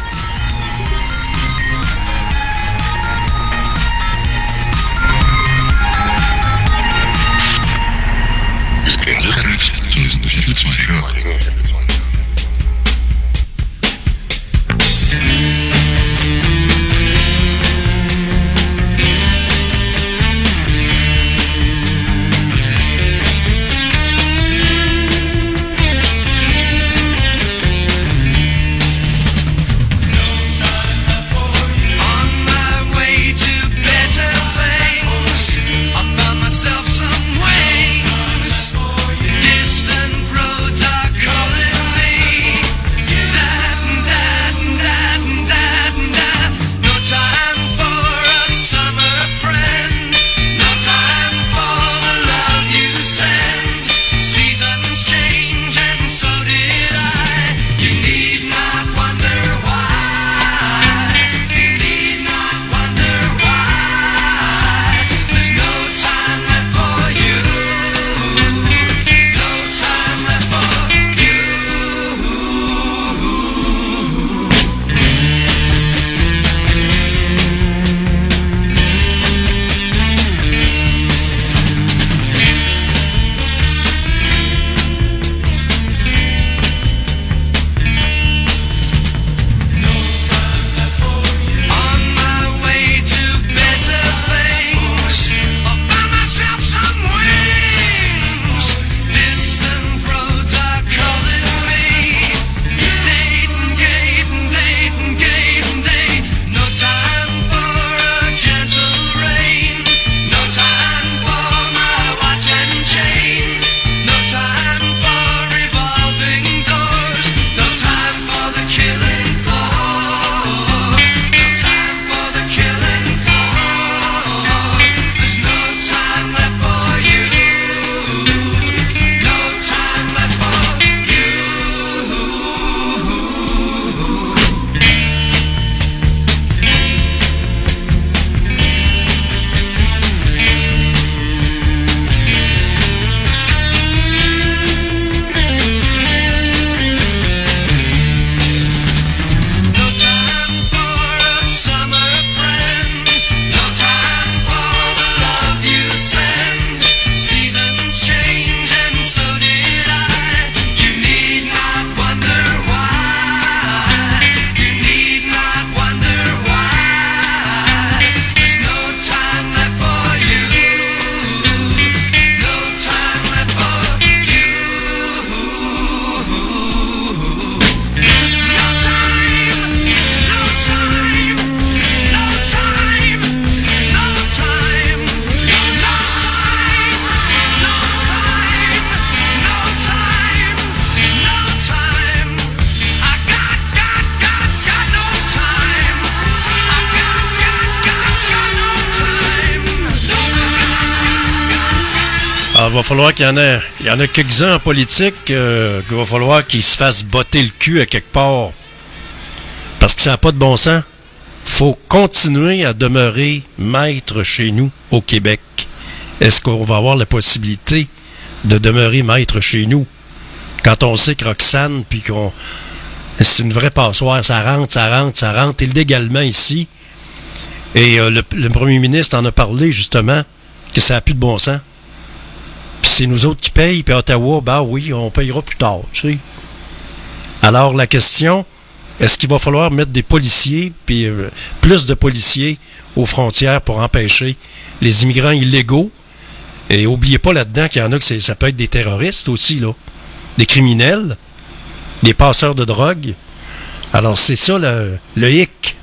[SPEAKER 1] Il va falloir qu'il y en ait, il y en a quelques-uns en politique euh, qu'il va falloir qu'ils se fassent botter le cul à quelque part. Parce que ça n'a pas de bon sens. Faut continuer à demeurer maître chez nous, au Québec. Est-ce qu'on va avoir la possibilité de demeurer maître chez nous? Quand on sait que Roxane, puis qu'on... C'est une vraie passoire. Ça rentre, ça rentre, ça rentre illégalement ici. Et euh, le, le premier ministre en a parlé, justement, que ça n'a plus de bon sens. Puis c'est nous autres qui payent, puis Ottawa, ben oui, on payera plus tard, tu sais. Alors, la question, est-ce qu'il va falloir mettre des policiers, puis euh, plus de policiers aux frontières pour empêcher les immigrants illégaux? Et oubliez pas là-dedans qu'il y en a que c'est, ça peut être des terroristes aussi, là. Des criminels, des passeurs de drogue. Alors, c'est ça le, le hic.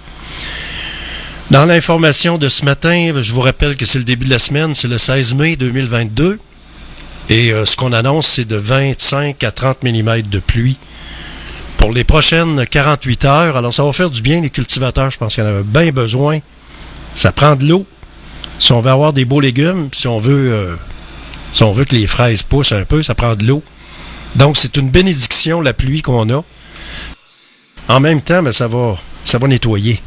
[SPEAKER 1] Dans l'information de ce matin, je vous rappelle que c'est le début de la semaine, c'est le seize mai deux mille vingt-deux. Et euh, ce qu'on annonce, c'est de vingt-cinq à trente millimètres de pluie pour les prochaines quarante-huit heures. Alors, ça va faire du bien, les cultivateurs. Je pense qu'il y en avait bien besoin. Ça prend de l'eau. Si on veut avoir des beaux légumes, si on veut, euh, si on veut que les fraises poussent un peu, ça prend de l'eau. Donc, c'est une bénédiction, la pluie qu'on a. en même temps, ben, ça va, ça va nettoyer.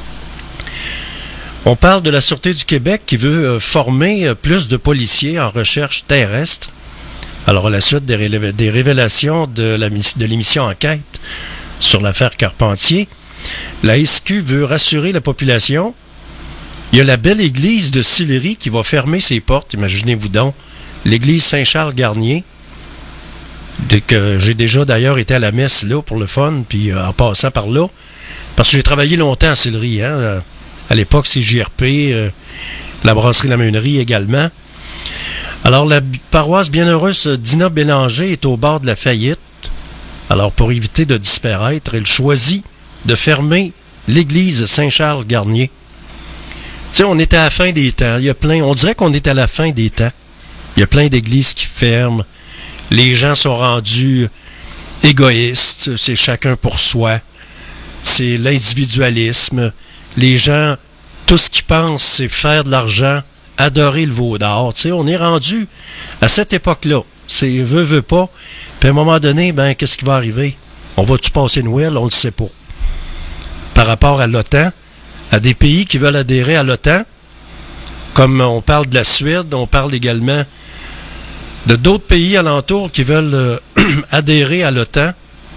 [SPEAKER 1] On parle de la Sûreté du Québec qui veut euh, former euh, plus de policiers en recherche terrestre. Alors, à la suite des, révé- des révélations de, la, de l'émission Enquête sur l'affaire Carpentier, la S Q veut rassurer la population. Il y a la belle église de Sillery qui va fermer ses portes, imaginez-vous donc. L'église Saint-Charles-Garnier, que j'ai déjà d'ailleurs été à la messe là pour le fun, puis euh, en passant par là, parce que j'ai travaillé longtemps à Sillery, hein, à l'époque c'est J R P, euh, la brasserie La Meunerie également. Alors la paroisse bienheureuse Dina Bélanger est au bord de la faillite. Alors pour éviter de disparaître, elle choisit de fermer l'église Saint-Charles-Garnier. Tu sais, on est à la fin des temps. Il y a plein, on dirait qu'on est à la fin des temps. Il y a plein d'églises qui ferment. Les gens sont rendus égoïstes. C'est chacun pour soi. C'est l'individualisme. Les gens, tout ce qu'ils pensent, c'est faire de l'argent, adorer le veau d'or. Tu sais, on est rendu à cette époque-là. C'est veut, veut pas. Puis à un moment donné, ben, qu'est-ce qui va arriver? On va-tu passer Noël? On ne le sait pas. Par rapport à l'OTAN, à des pays qui veulent adhérer à l'OTAN, comme on parle de la Suède, on parle également de d'autres pays alentours qui veulent euh, adhérer à l'OTAN.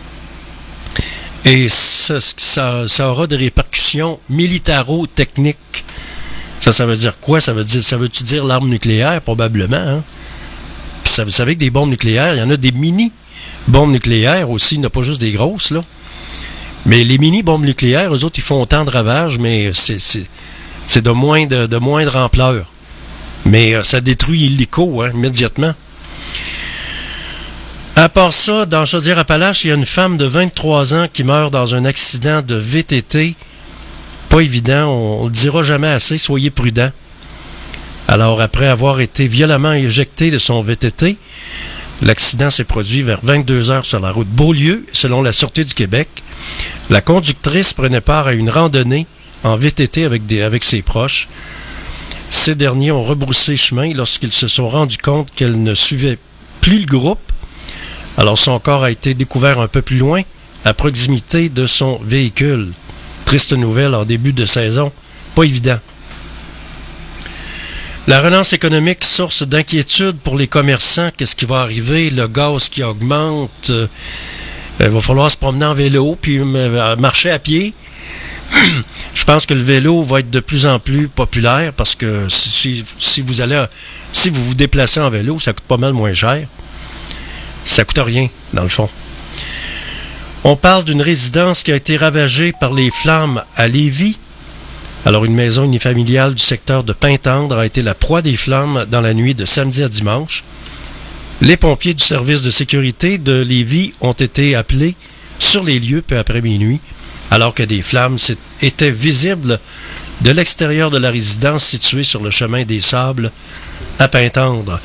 [SPEAKER 1] Et ça, ça, ça aura des répercussions militaro-techniques. Ça, ça veut dire quoi? Ça veut dire, ça veut-tu dire l'arme nucléaire? Probablement, hein? Puis ça, vous savez que des bombes nucléaires, il y en a des mini-bombes nucléaires aussi, il n'y en a pas juste des grosses, là. Mais les mini-bombes nucléaires, eux autres, ils font autant de ravages, mais c'est, c'est, c'est de, moindre, de moindre ampleur. Mais euh, ça détruit illico, hein, immédiatement. À part ça, dans Chaudière-Appalaches, il y a une femme de vingt-trois ans qui meurt dans un accident de V T T. Pas évident, on ne le dira jamais assez, soyez prudents. Alors, après avoir été violemment éjecté de son V T T, l'accident s'est produit vers vingt-deux heures sur la route Beaulieu, selon la Sûreté du Québec. La conductrice prenait part à une randonnée en V T T avec, des, avec ses proches. Ces derniers ont rebroussé chemin lorsqu'ils se sont rendus compte qu'elle ne suivait plus le groupe. Alors son corps a été découvert un peu plus loin, à proximité de son véhicule. Triste nouvelle en début de saison, pas évident. La relance économique, source d'inquiétude pour les commerçants. Qu'est-ce qui va arriver? Le gaz qui augmente. Euh, il va falloir se promener en vélo, puis euh, marcher à pied. Je pense que le vélo va être de plus en plus populaire parce que si, si vous allez, si vous vous déplacez en vélo, ça coûte pas mal moins cher. Ça coûte rien, dans le fond. On parle d'une résidence qui a été ravagée par les flammes à Lévis. Alors, une maison unifamiliale du secteur de Pintendre a été la proie des flammes dans la nuit de samedi à dimanche. Les pompiers du service de sécurité de Lévis ont été appelés sur les lieux peu après minuit, alors que des flammes étaient visibles de l'extérieur de la résidence située sur le chemin des Sables à Pintendre.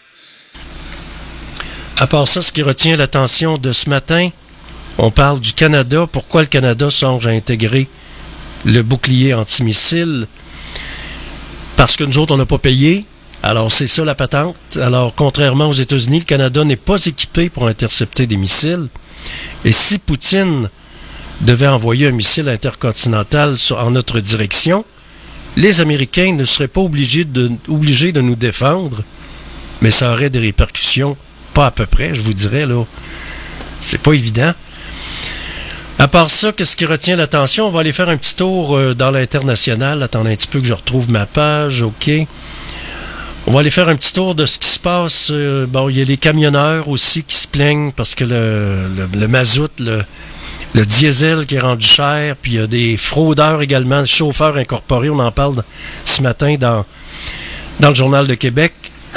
[SPEAKER 1] À part ça, ce qui retient l'attention de ce matin, on parle du Canada. Pourquoi le Canada songe à intégrer le bouclier antimissile? Parce que nous autres, on n'a pas payé. Alors, c'est ça la patente. Alors, contrairement aux États-Unis, le Canada n'est pas équipé pour intercepter des missiles. Et si Poutine devait envoyer un missile intercontinental sur, en notre direction, les Américains ne seraient pas obligés de, obligés de nous défendre, mais ça aurait des répercussions pas à peu près, je vous dirais, là. C'est pas évident. À part ça, qu'est-ce qui retient l'attention? On va aller faire un petit tour euh, dans l'international. Attendez un petit peu que je retrouve ma page. OK. On va aller faire un petit tour de ce qui se passe. Euh, bon, il y a les camionneurs aussi qui se plaignent parce que le, le, le mazout, le, le diesel qui est rendu cher, puis il y a des fraudeurs également, les chauffeurs incorporés. On en parle ce matin dans, dans le Journal de Québec.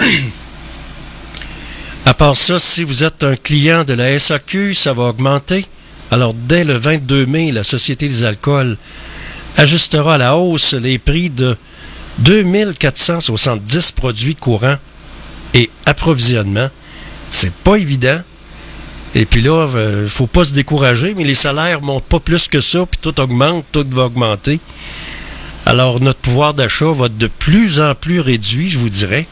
[SPEAKER 1] À part ça, si vous êtes un client de la S A Q, ça va augmenter. Alors, dès le vingt-deux mai, la Société des alcools ajustera à la hausse les prix de deux mille quatre cent soixante-dix produits courants et approvisionnement. C'est pas évident. Et puis là, il euh, faut pas se décourager, mais les salaires montent pas plus que ça, puis tout augmente, tout va augmenter. Alors, notre pouvoir d'achat va être de plus en plus réduit, je vous dirais.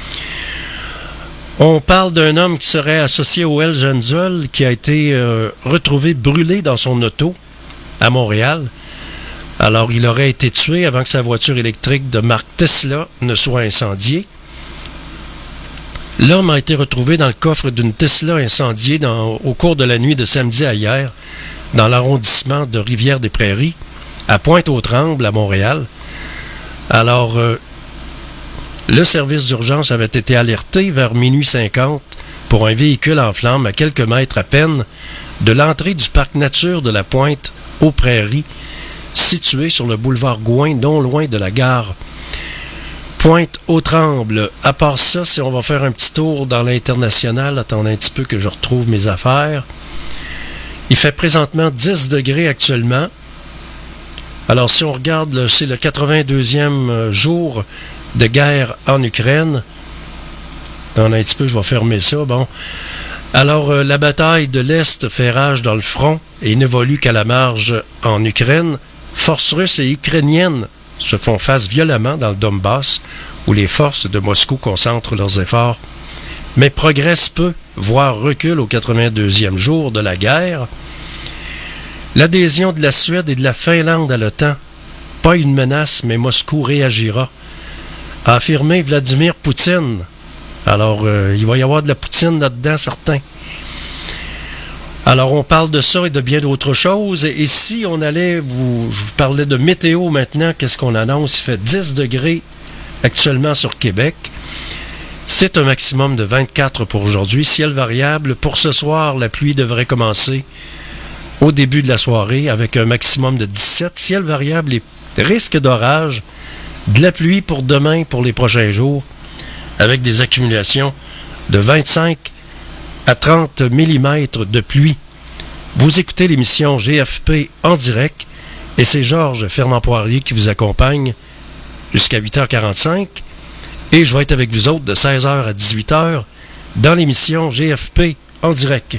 [SPEAKER 1] On parle d'un homme qui serait associé au Hells Angels, qui a été euh, retrouvé brûlé dans son auto. à Montréal. Alors, il aurait été tué avant que sa voiture électrique de marque Tesla ne soit incendiée. L'homme a été retrouvé dans le coffre d'une Tesla incendiée dans, au cours de la nuit de samedi à hier, dans l'arrondissement de Rivière-des-Prairies, à Pointe-aux-Trembles, à Montréal. Alors, euh, le service d'urgence avait été alerté vers minuit cinquante pour un véhicule en flammes à quelques mètres à peine de l'entrée du parc nature de la Pointe-aux-Prairies, situé sur le boulevard Gouin, non loin de la gare Pointe-aux-Trembles. À part ça, si on va faire un petit tour dans l'international, attendez un petit peu que je retrouve mes affaires. Il fait présentement dix degrés actuellement. Alors, si on regarde, c'est le quatre-vingt-deuxième jour de guerre en Ukraine. Attendez un petit peu, je vais fermer ça. Bon. Alors, euh, la bataille de l'Est fait rage dans le front et n'évolue qu'à la marge en Ukraine. Forces russes et ukrainiennes se font face violemment dans le Donbass, où les forces de Moscou concentrent leurs efforts, mais progressent peu, voire reculent au quatre-vingt-deuxième jour de la guerre. L'adhésion de la Suède et de la Finlande à l'OTAN, pas une menace, mais Moscou réagira, a affirmé Vladimir Poutine. Alors, euh, il va y avoir de la poutine là-dedans, certain. Alors, on parle de ça et de bien d'autres choses. Et si on allait, vous, je vous parlais de météo maintenant, qu'est-ce qu'on annonce? Il fait dix degrés actuellement sur Québec. C'est un maximum de vingt-quatre pour aujourd'hui. Ciel variable. Pour ce soir, la pluie devrait commencer au début de la soirée avec un maximum de dix-sept. Ciel variable et risque d'orage. De la pluie pour demain, pour les prochains jours, avec des accumulations de vingt-cinq à trente millimètres de pluie. Vous écoutez l'émission G F P en direct et c'est Georges Fernand-Poirier qui vous accompagne jusqu'à huit heures quarante-cinq et je vais être avec vous autres de seize heures à dix-huit heures dans l'émission G F P en direct.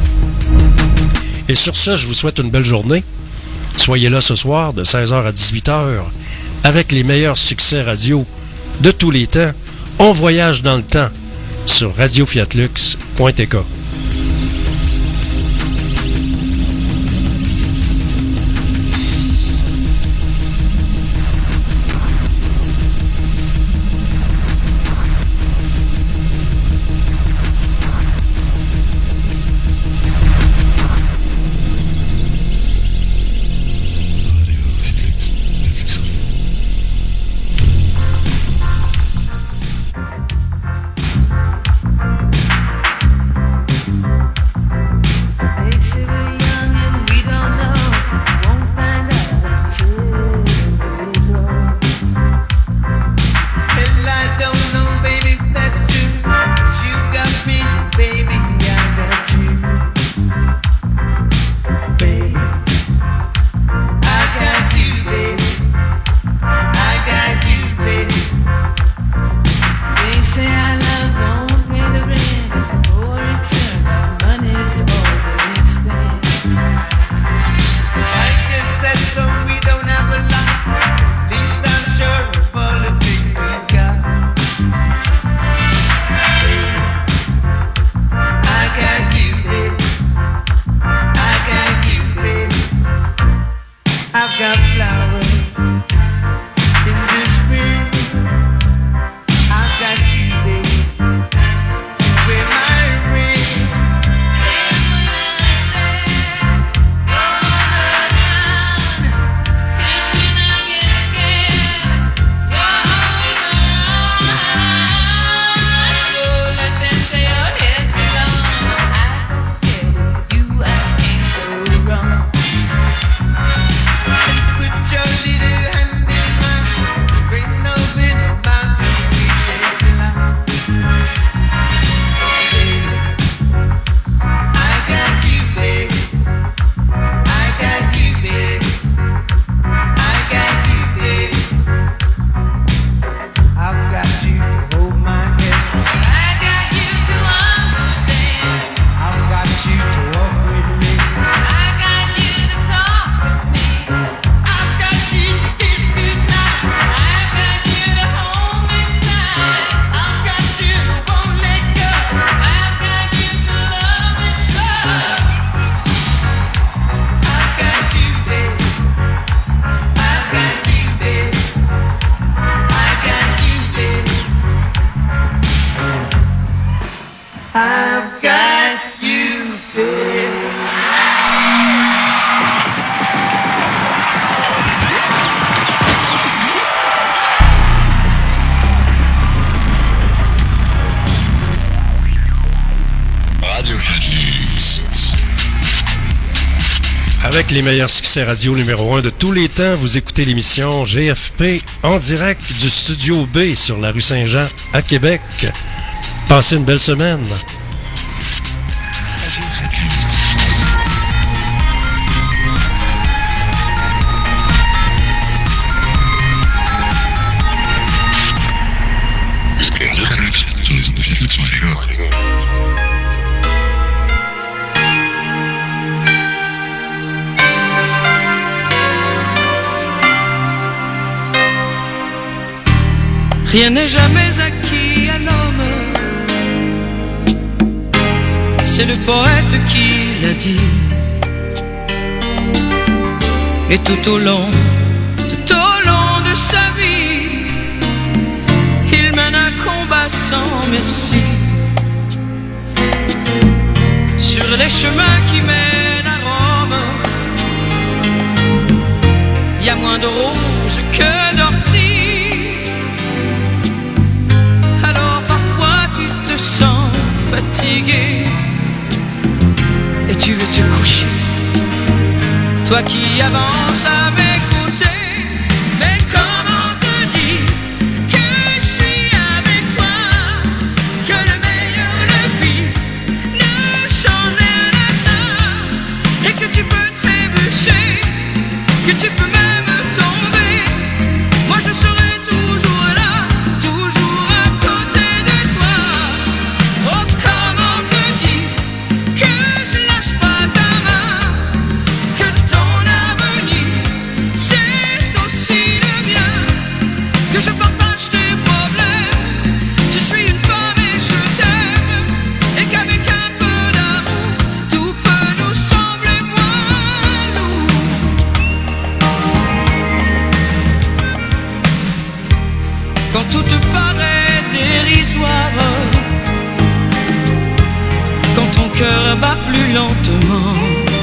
[SPEAKER 1] Et sur ce, je vous souhaite une belle journée. Soyez là ce soir de seize heures à dix-huit heures avec les meilleurs succès radio de tous les temps. On voyage dans le temps sur radio fiat lux point t k. avec les meilleurs succès radio numéro un de tous les temps. Vous écoutez l'émission G F P en direct du Studio B sur la rue Saint-Jean à Québec. Passez une belle semaine.
[SPEAKER 6] Rien n'est jamais acquis à l'homme, c'est le poète qui l'a dit. Et tout au long, tout au long de sa vie, il mène un combat sans merci. Sur les chemins qui mènent à Rome, il y a moins de roses que d'orties. Tu te sens fatigué et tu veux te coucher, toi qui avances à mes côtés. Mais comment te dire que je suis avec toi, que le meilleur, le pire ne change rien à ça, et que tu peux trébucher, que tu peux même tomber. Moi je serai toujours là, toujours à côté de toi. Oh, comment te dire que je lâche pas ta main, que ton avenir c'est aussi le mien, que je partage tes problèmes. Je suis une femme et je t'aime, et qu'avec un peu d'amour tout peut nous sembler moins lourd. Quand tout te paraît dérisoire, quand ton cœur bat plus lentement,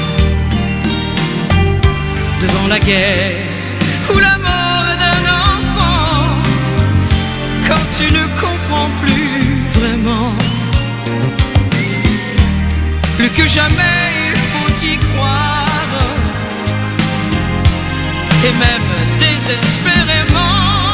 [SPEAKER 6] devant la guerre ou la mort d'un enfant, quand tu ne comprends plus vraiment, plus que jamais il faut y croire, et même désespérément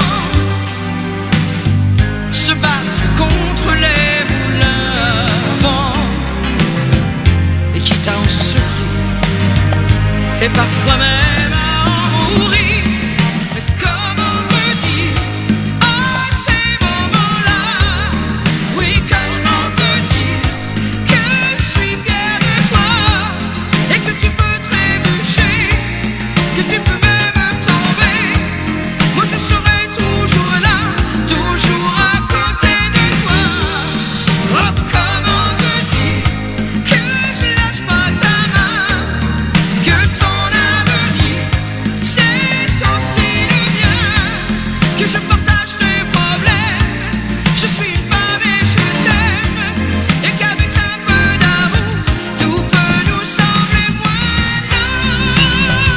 [SPEAKER 6] se battre contre les moulins à vent, et quitte à en souffrir, et parfois même à en mourir. Mais comment te dire à ces moments-là, oui, comment te dire que je suis fier de toi, et que tu peux trébucher, que tu peux même tomber. Moi je serai toujours là, toujours à côté de toi. Oh, comment te dire que je lâche pas ta main, que ton avenir c'est aussi le mien, que je partage tes problèmes. Je suis une femme et je t'aime, et qu'avec un peu d'amour tout peut nous sembler moins lourd.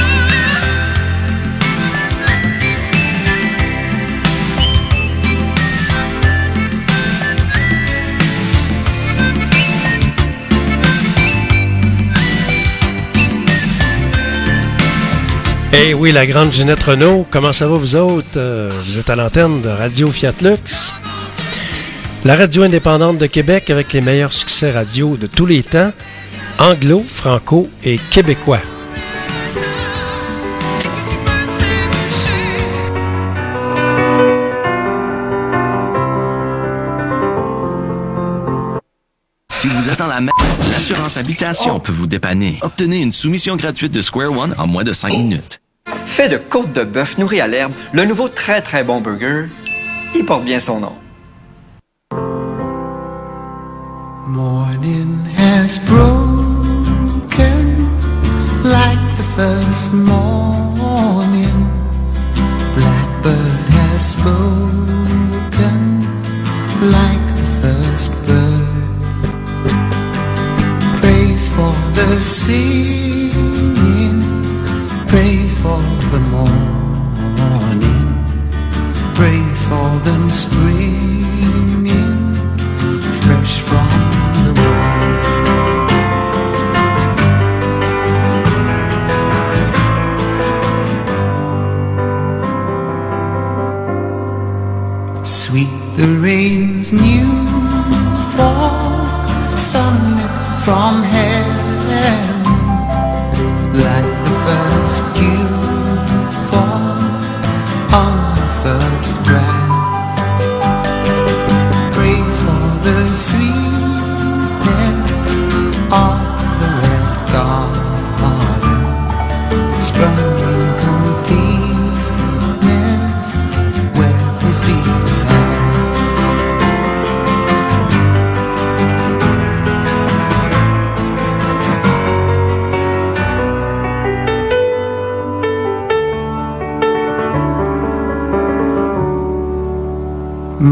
[SPEAKER 1] Eh oui, la grande Ginette Renault, comment ça va vous autres? Euh, vous êtes à l'antenne de Radio Fiat Lux, la radio indépendante de Québec avec les meilleurs succès radio de tous les temps, anglo, franco et québécois.
[SPEAKER 14] Si vous êtes en la mer, l'assurance habitation peut vous dépanner. Obtenez une soumission gratuite de Square One en moins de cinq minutes.
[SPEAKER 15] Fait de côte de bœuf nourrie à l'herbe, le nouveau très très bon burger, il porte bien son nom.
[SPEAKER 10] Morning has broken like the first morning. Blackbird has spoken like the first bird. Praise for the singing, praise for the morning, praise for them springing fresh from the womb.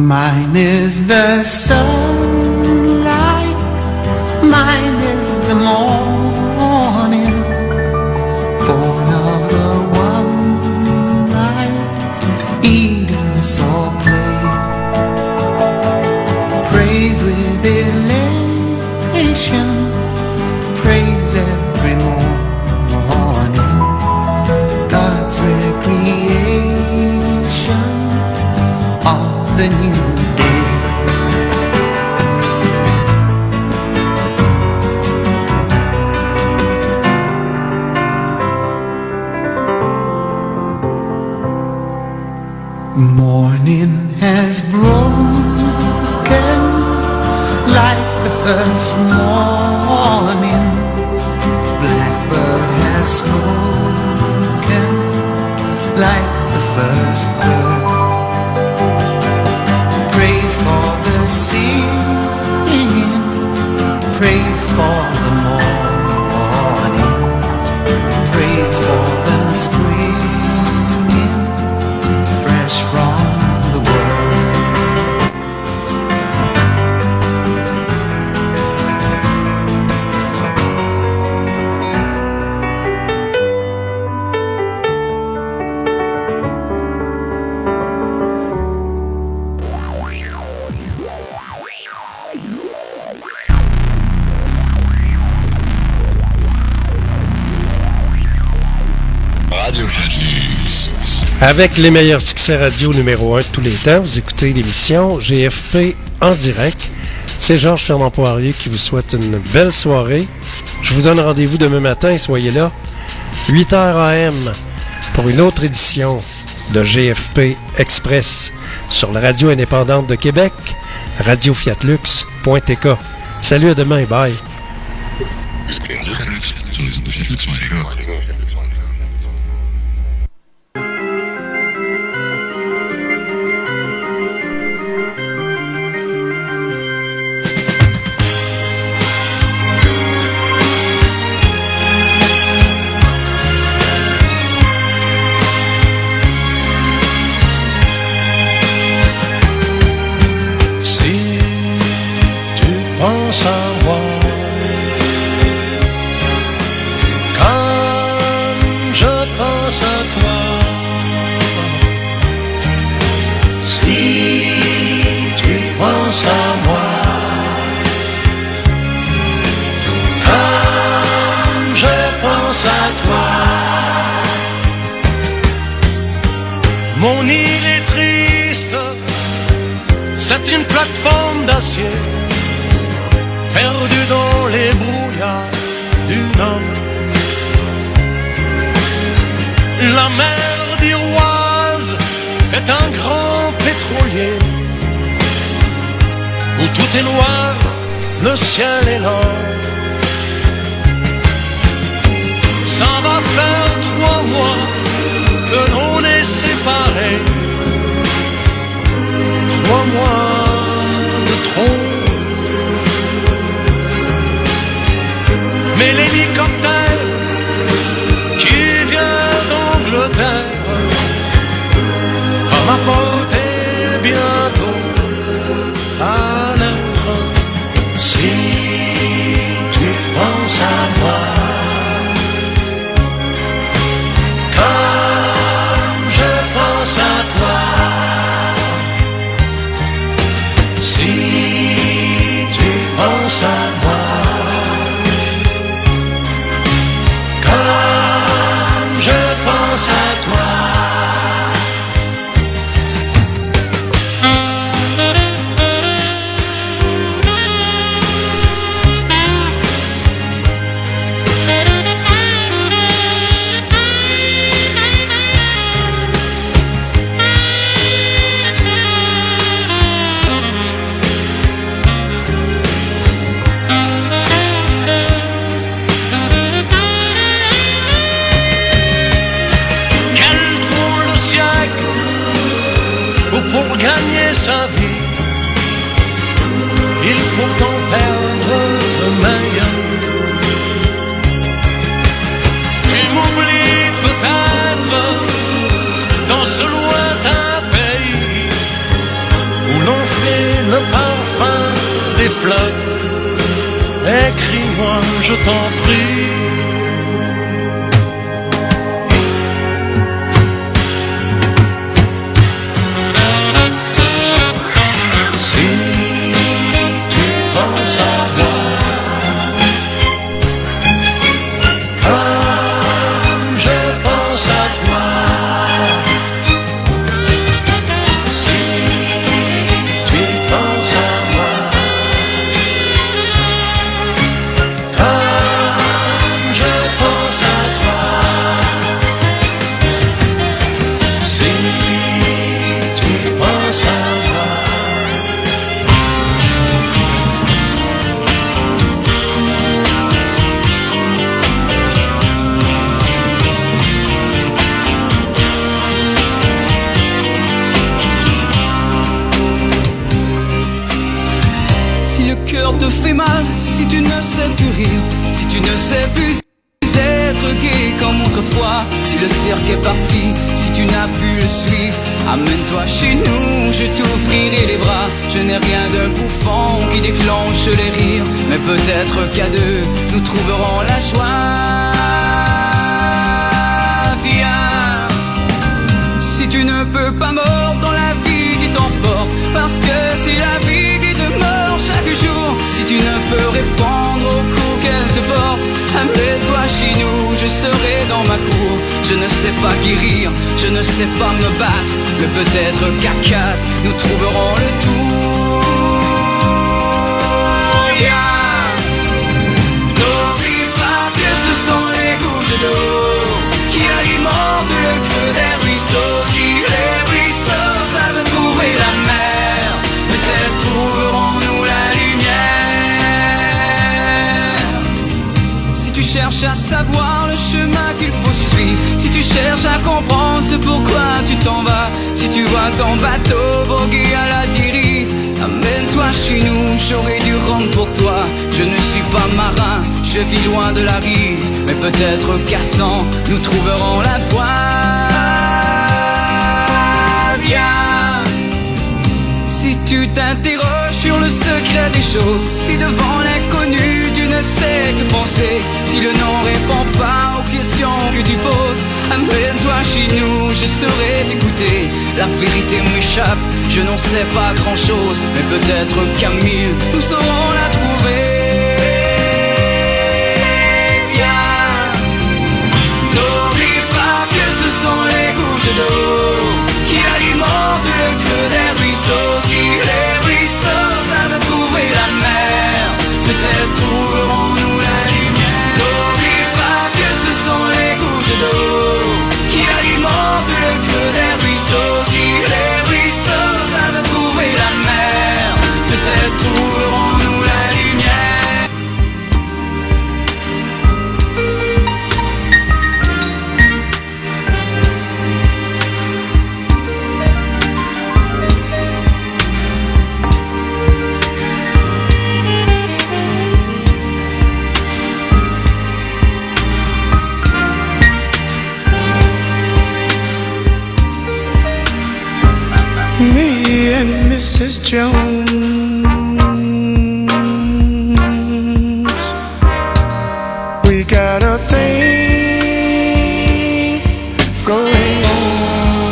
[SPEAKER 10] Mine is the sunlight, mine is the morning, born of the one night, Eden saw play, praise with elation, praise every morning, God's recreation of the new day. Morning has broken like the first morning. Blackbird has spoken like the first bird. Praise for the singing, praise for the morning, praise for them springing fresh from the world.
[SPEAKER 1] Avec les meilleurs succès radio numéro un de tous les temps, vous écoutez l'émission G F P en direct. C'est Georges Fernand Poirier qui vous souhaite une belle soirée. Je vous donne rendez-vous demain matin, soyez là, huit heures A M, pour une autre édition de G F P Express sur la radio indépendante de Québec, radio fiat lux point t k. Salut, à demain, bye.
[SPEAKER 16] Mon île est triste, c'est une plateforme d'acier, perdue dans les brouillards du Nord. La mer d'Iroise est un grand pétrolier, où tout est noir, le ciel est l'or. Ça va faire trois mois que l'on est séparés, trois mois de trop. Mais l'hélicoptère qui vient d'Angleterre va m'apporter bientôt à naître. Si tu penses à moi, à toi, si tu penses à moi, comme je pense à toi. Pour gagner sa vie, il faut en perdre le meilleur. Tu m'oublies peut-être dans ce lointain pays où l'on moi, je t'en prie. Si tu penses à moi, comme je pense à toi, si tu penses à moi, comme je pense à toi, si tu penses à moi.
[SPEAKER 6] Si le cœur te fait mal, si tu ne sais plus rire, si tu ne sais plus être gai comme autrefois, si le cirque est parti, si tu n'as pu le suivre, amène-toi chez nous, je t'ouvrirai les bras. Je n'ai rien d'un bouffon qui déclenche les rires, mais peut-être qu'à deux, nous trouverons la joie. Viens. Si tu ne peux pas mordre dans la vie qui t'emporte, parce que c'est la vie qui te mord chaque jour. Si tu ne peux répondre au coup qu'elle te porte, amène-toi chez nous, je serai dans ma cour. Je ne sais pas guérir, je ne sais pas me battre, mais peut-être qu'à quatre, nous trouverons le tour. Viens. N'oublie pas que ce sont les gouttes d'eau qui alimentent le creux des ruisseaux. Si les ruisseaux savent trouver la mer, peut-être trouverons-nous la lumière. Si tu cherches à savoir le chemin qu'il faut suivre, si tu cherches à comprendre ce pourquoi tu t'en vas, si tu vois ton bateau voguer à la dérive, amène-toi chez nous, j'aurai du rhum pour toi. Je ne suis pas marin, je vis loin de la rive, mais peut-être qu'à cent, nous trouverons la voie. Viens. Si tu t'interroges sur le secret des choses, si devant l'inconnu tu ne sais que penser, si le nom répond pas aux questions que tu poses, amène-toi chez nous, je saurai t'écouter. La vérité m'échappe, je n'en sais pas grand-chose, mais peut-être qu'à mille, nous saurons la trouver. Viens. N'oublie pas que ce sont les gouttes d'eau qui alimentent le creux des ruisseaux. Si les ruisseaux savent trouver la mer, peut-être trouverons-nous la lumière. N'oublie pas que ce sont les gouttes d'eau qui alimentent le creux des ruisseaux. Si les ruisseaux savent trouver la mer, peut-être trouverons-nous la lumière.
[SPEAKER 10] Me and Missus Jones, we got a thing going on.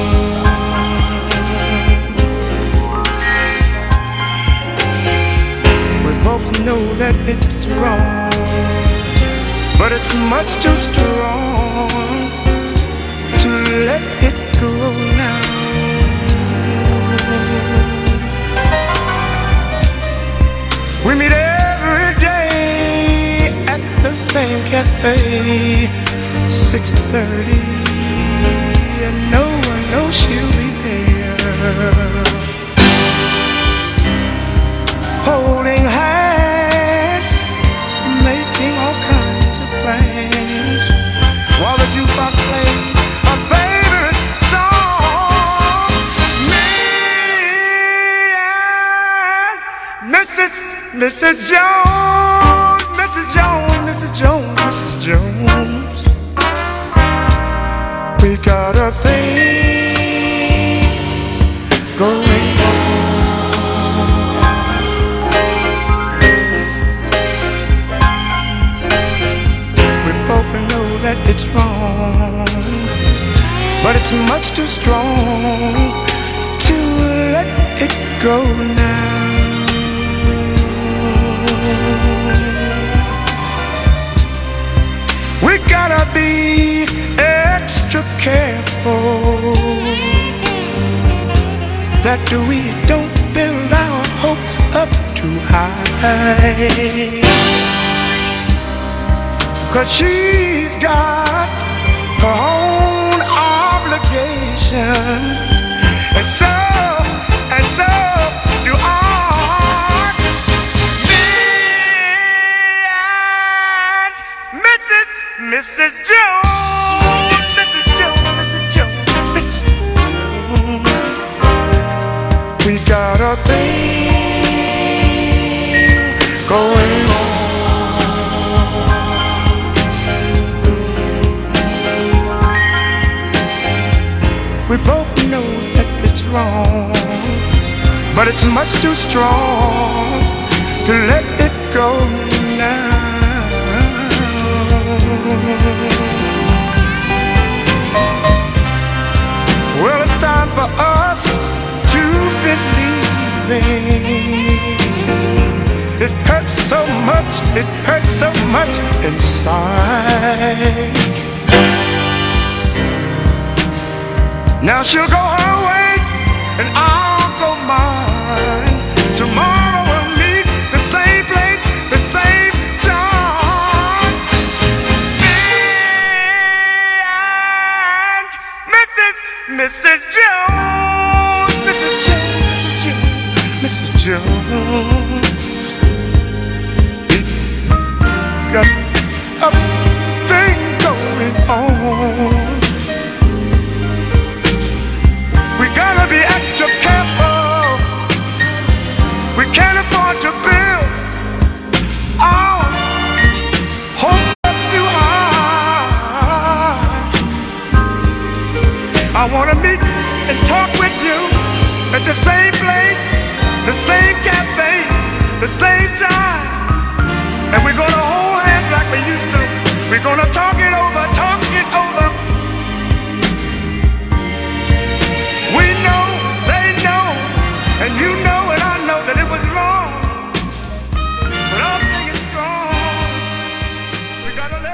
[SPEAKER 10] We both know that it's wrong, but it's much too strong to let it go now. We meet every day at the same cafe, six thirty, and no one knows she'll be there. Holding hands, making all kinds of plans, while the jukebox plays a favorite song. Me and Missus Missus Jones, Missus Jones, Missus Jones, Missus Jones, we got a thing going on.
[SPEAKER 17] that it's wrong, but it's much too strong to let it go now. We gotta be extra careful that we don't build our hopes up too high, 'cause she's got her own obligations, and so, and so do I. Missus Jones, Missus Jones, Missus Jones, Missus Jones. We got a thing going on. We both know that it's wrong, but it's much too strong to let it go now. Well, it's time for us to believe in. It hurts so much, it hurts so much inside. Now she'll go her way and I'll go mine. Tomorrow we'll meet the same place, the same time. Missus Jones, Missus Jones, Missus Jones, Missus Jones. We got a thing going on. We gotta be extra careful. We can't afford to build our hopes up too high. I wanna meet and talk with you at the same place, the same cafe, the same time. And we're gonna hold hands like we used to. We're gonna talk it over.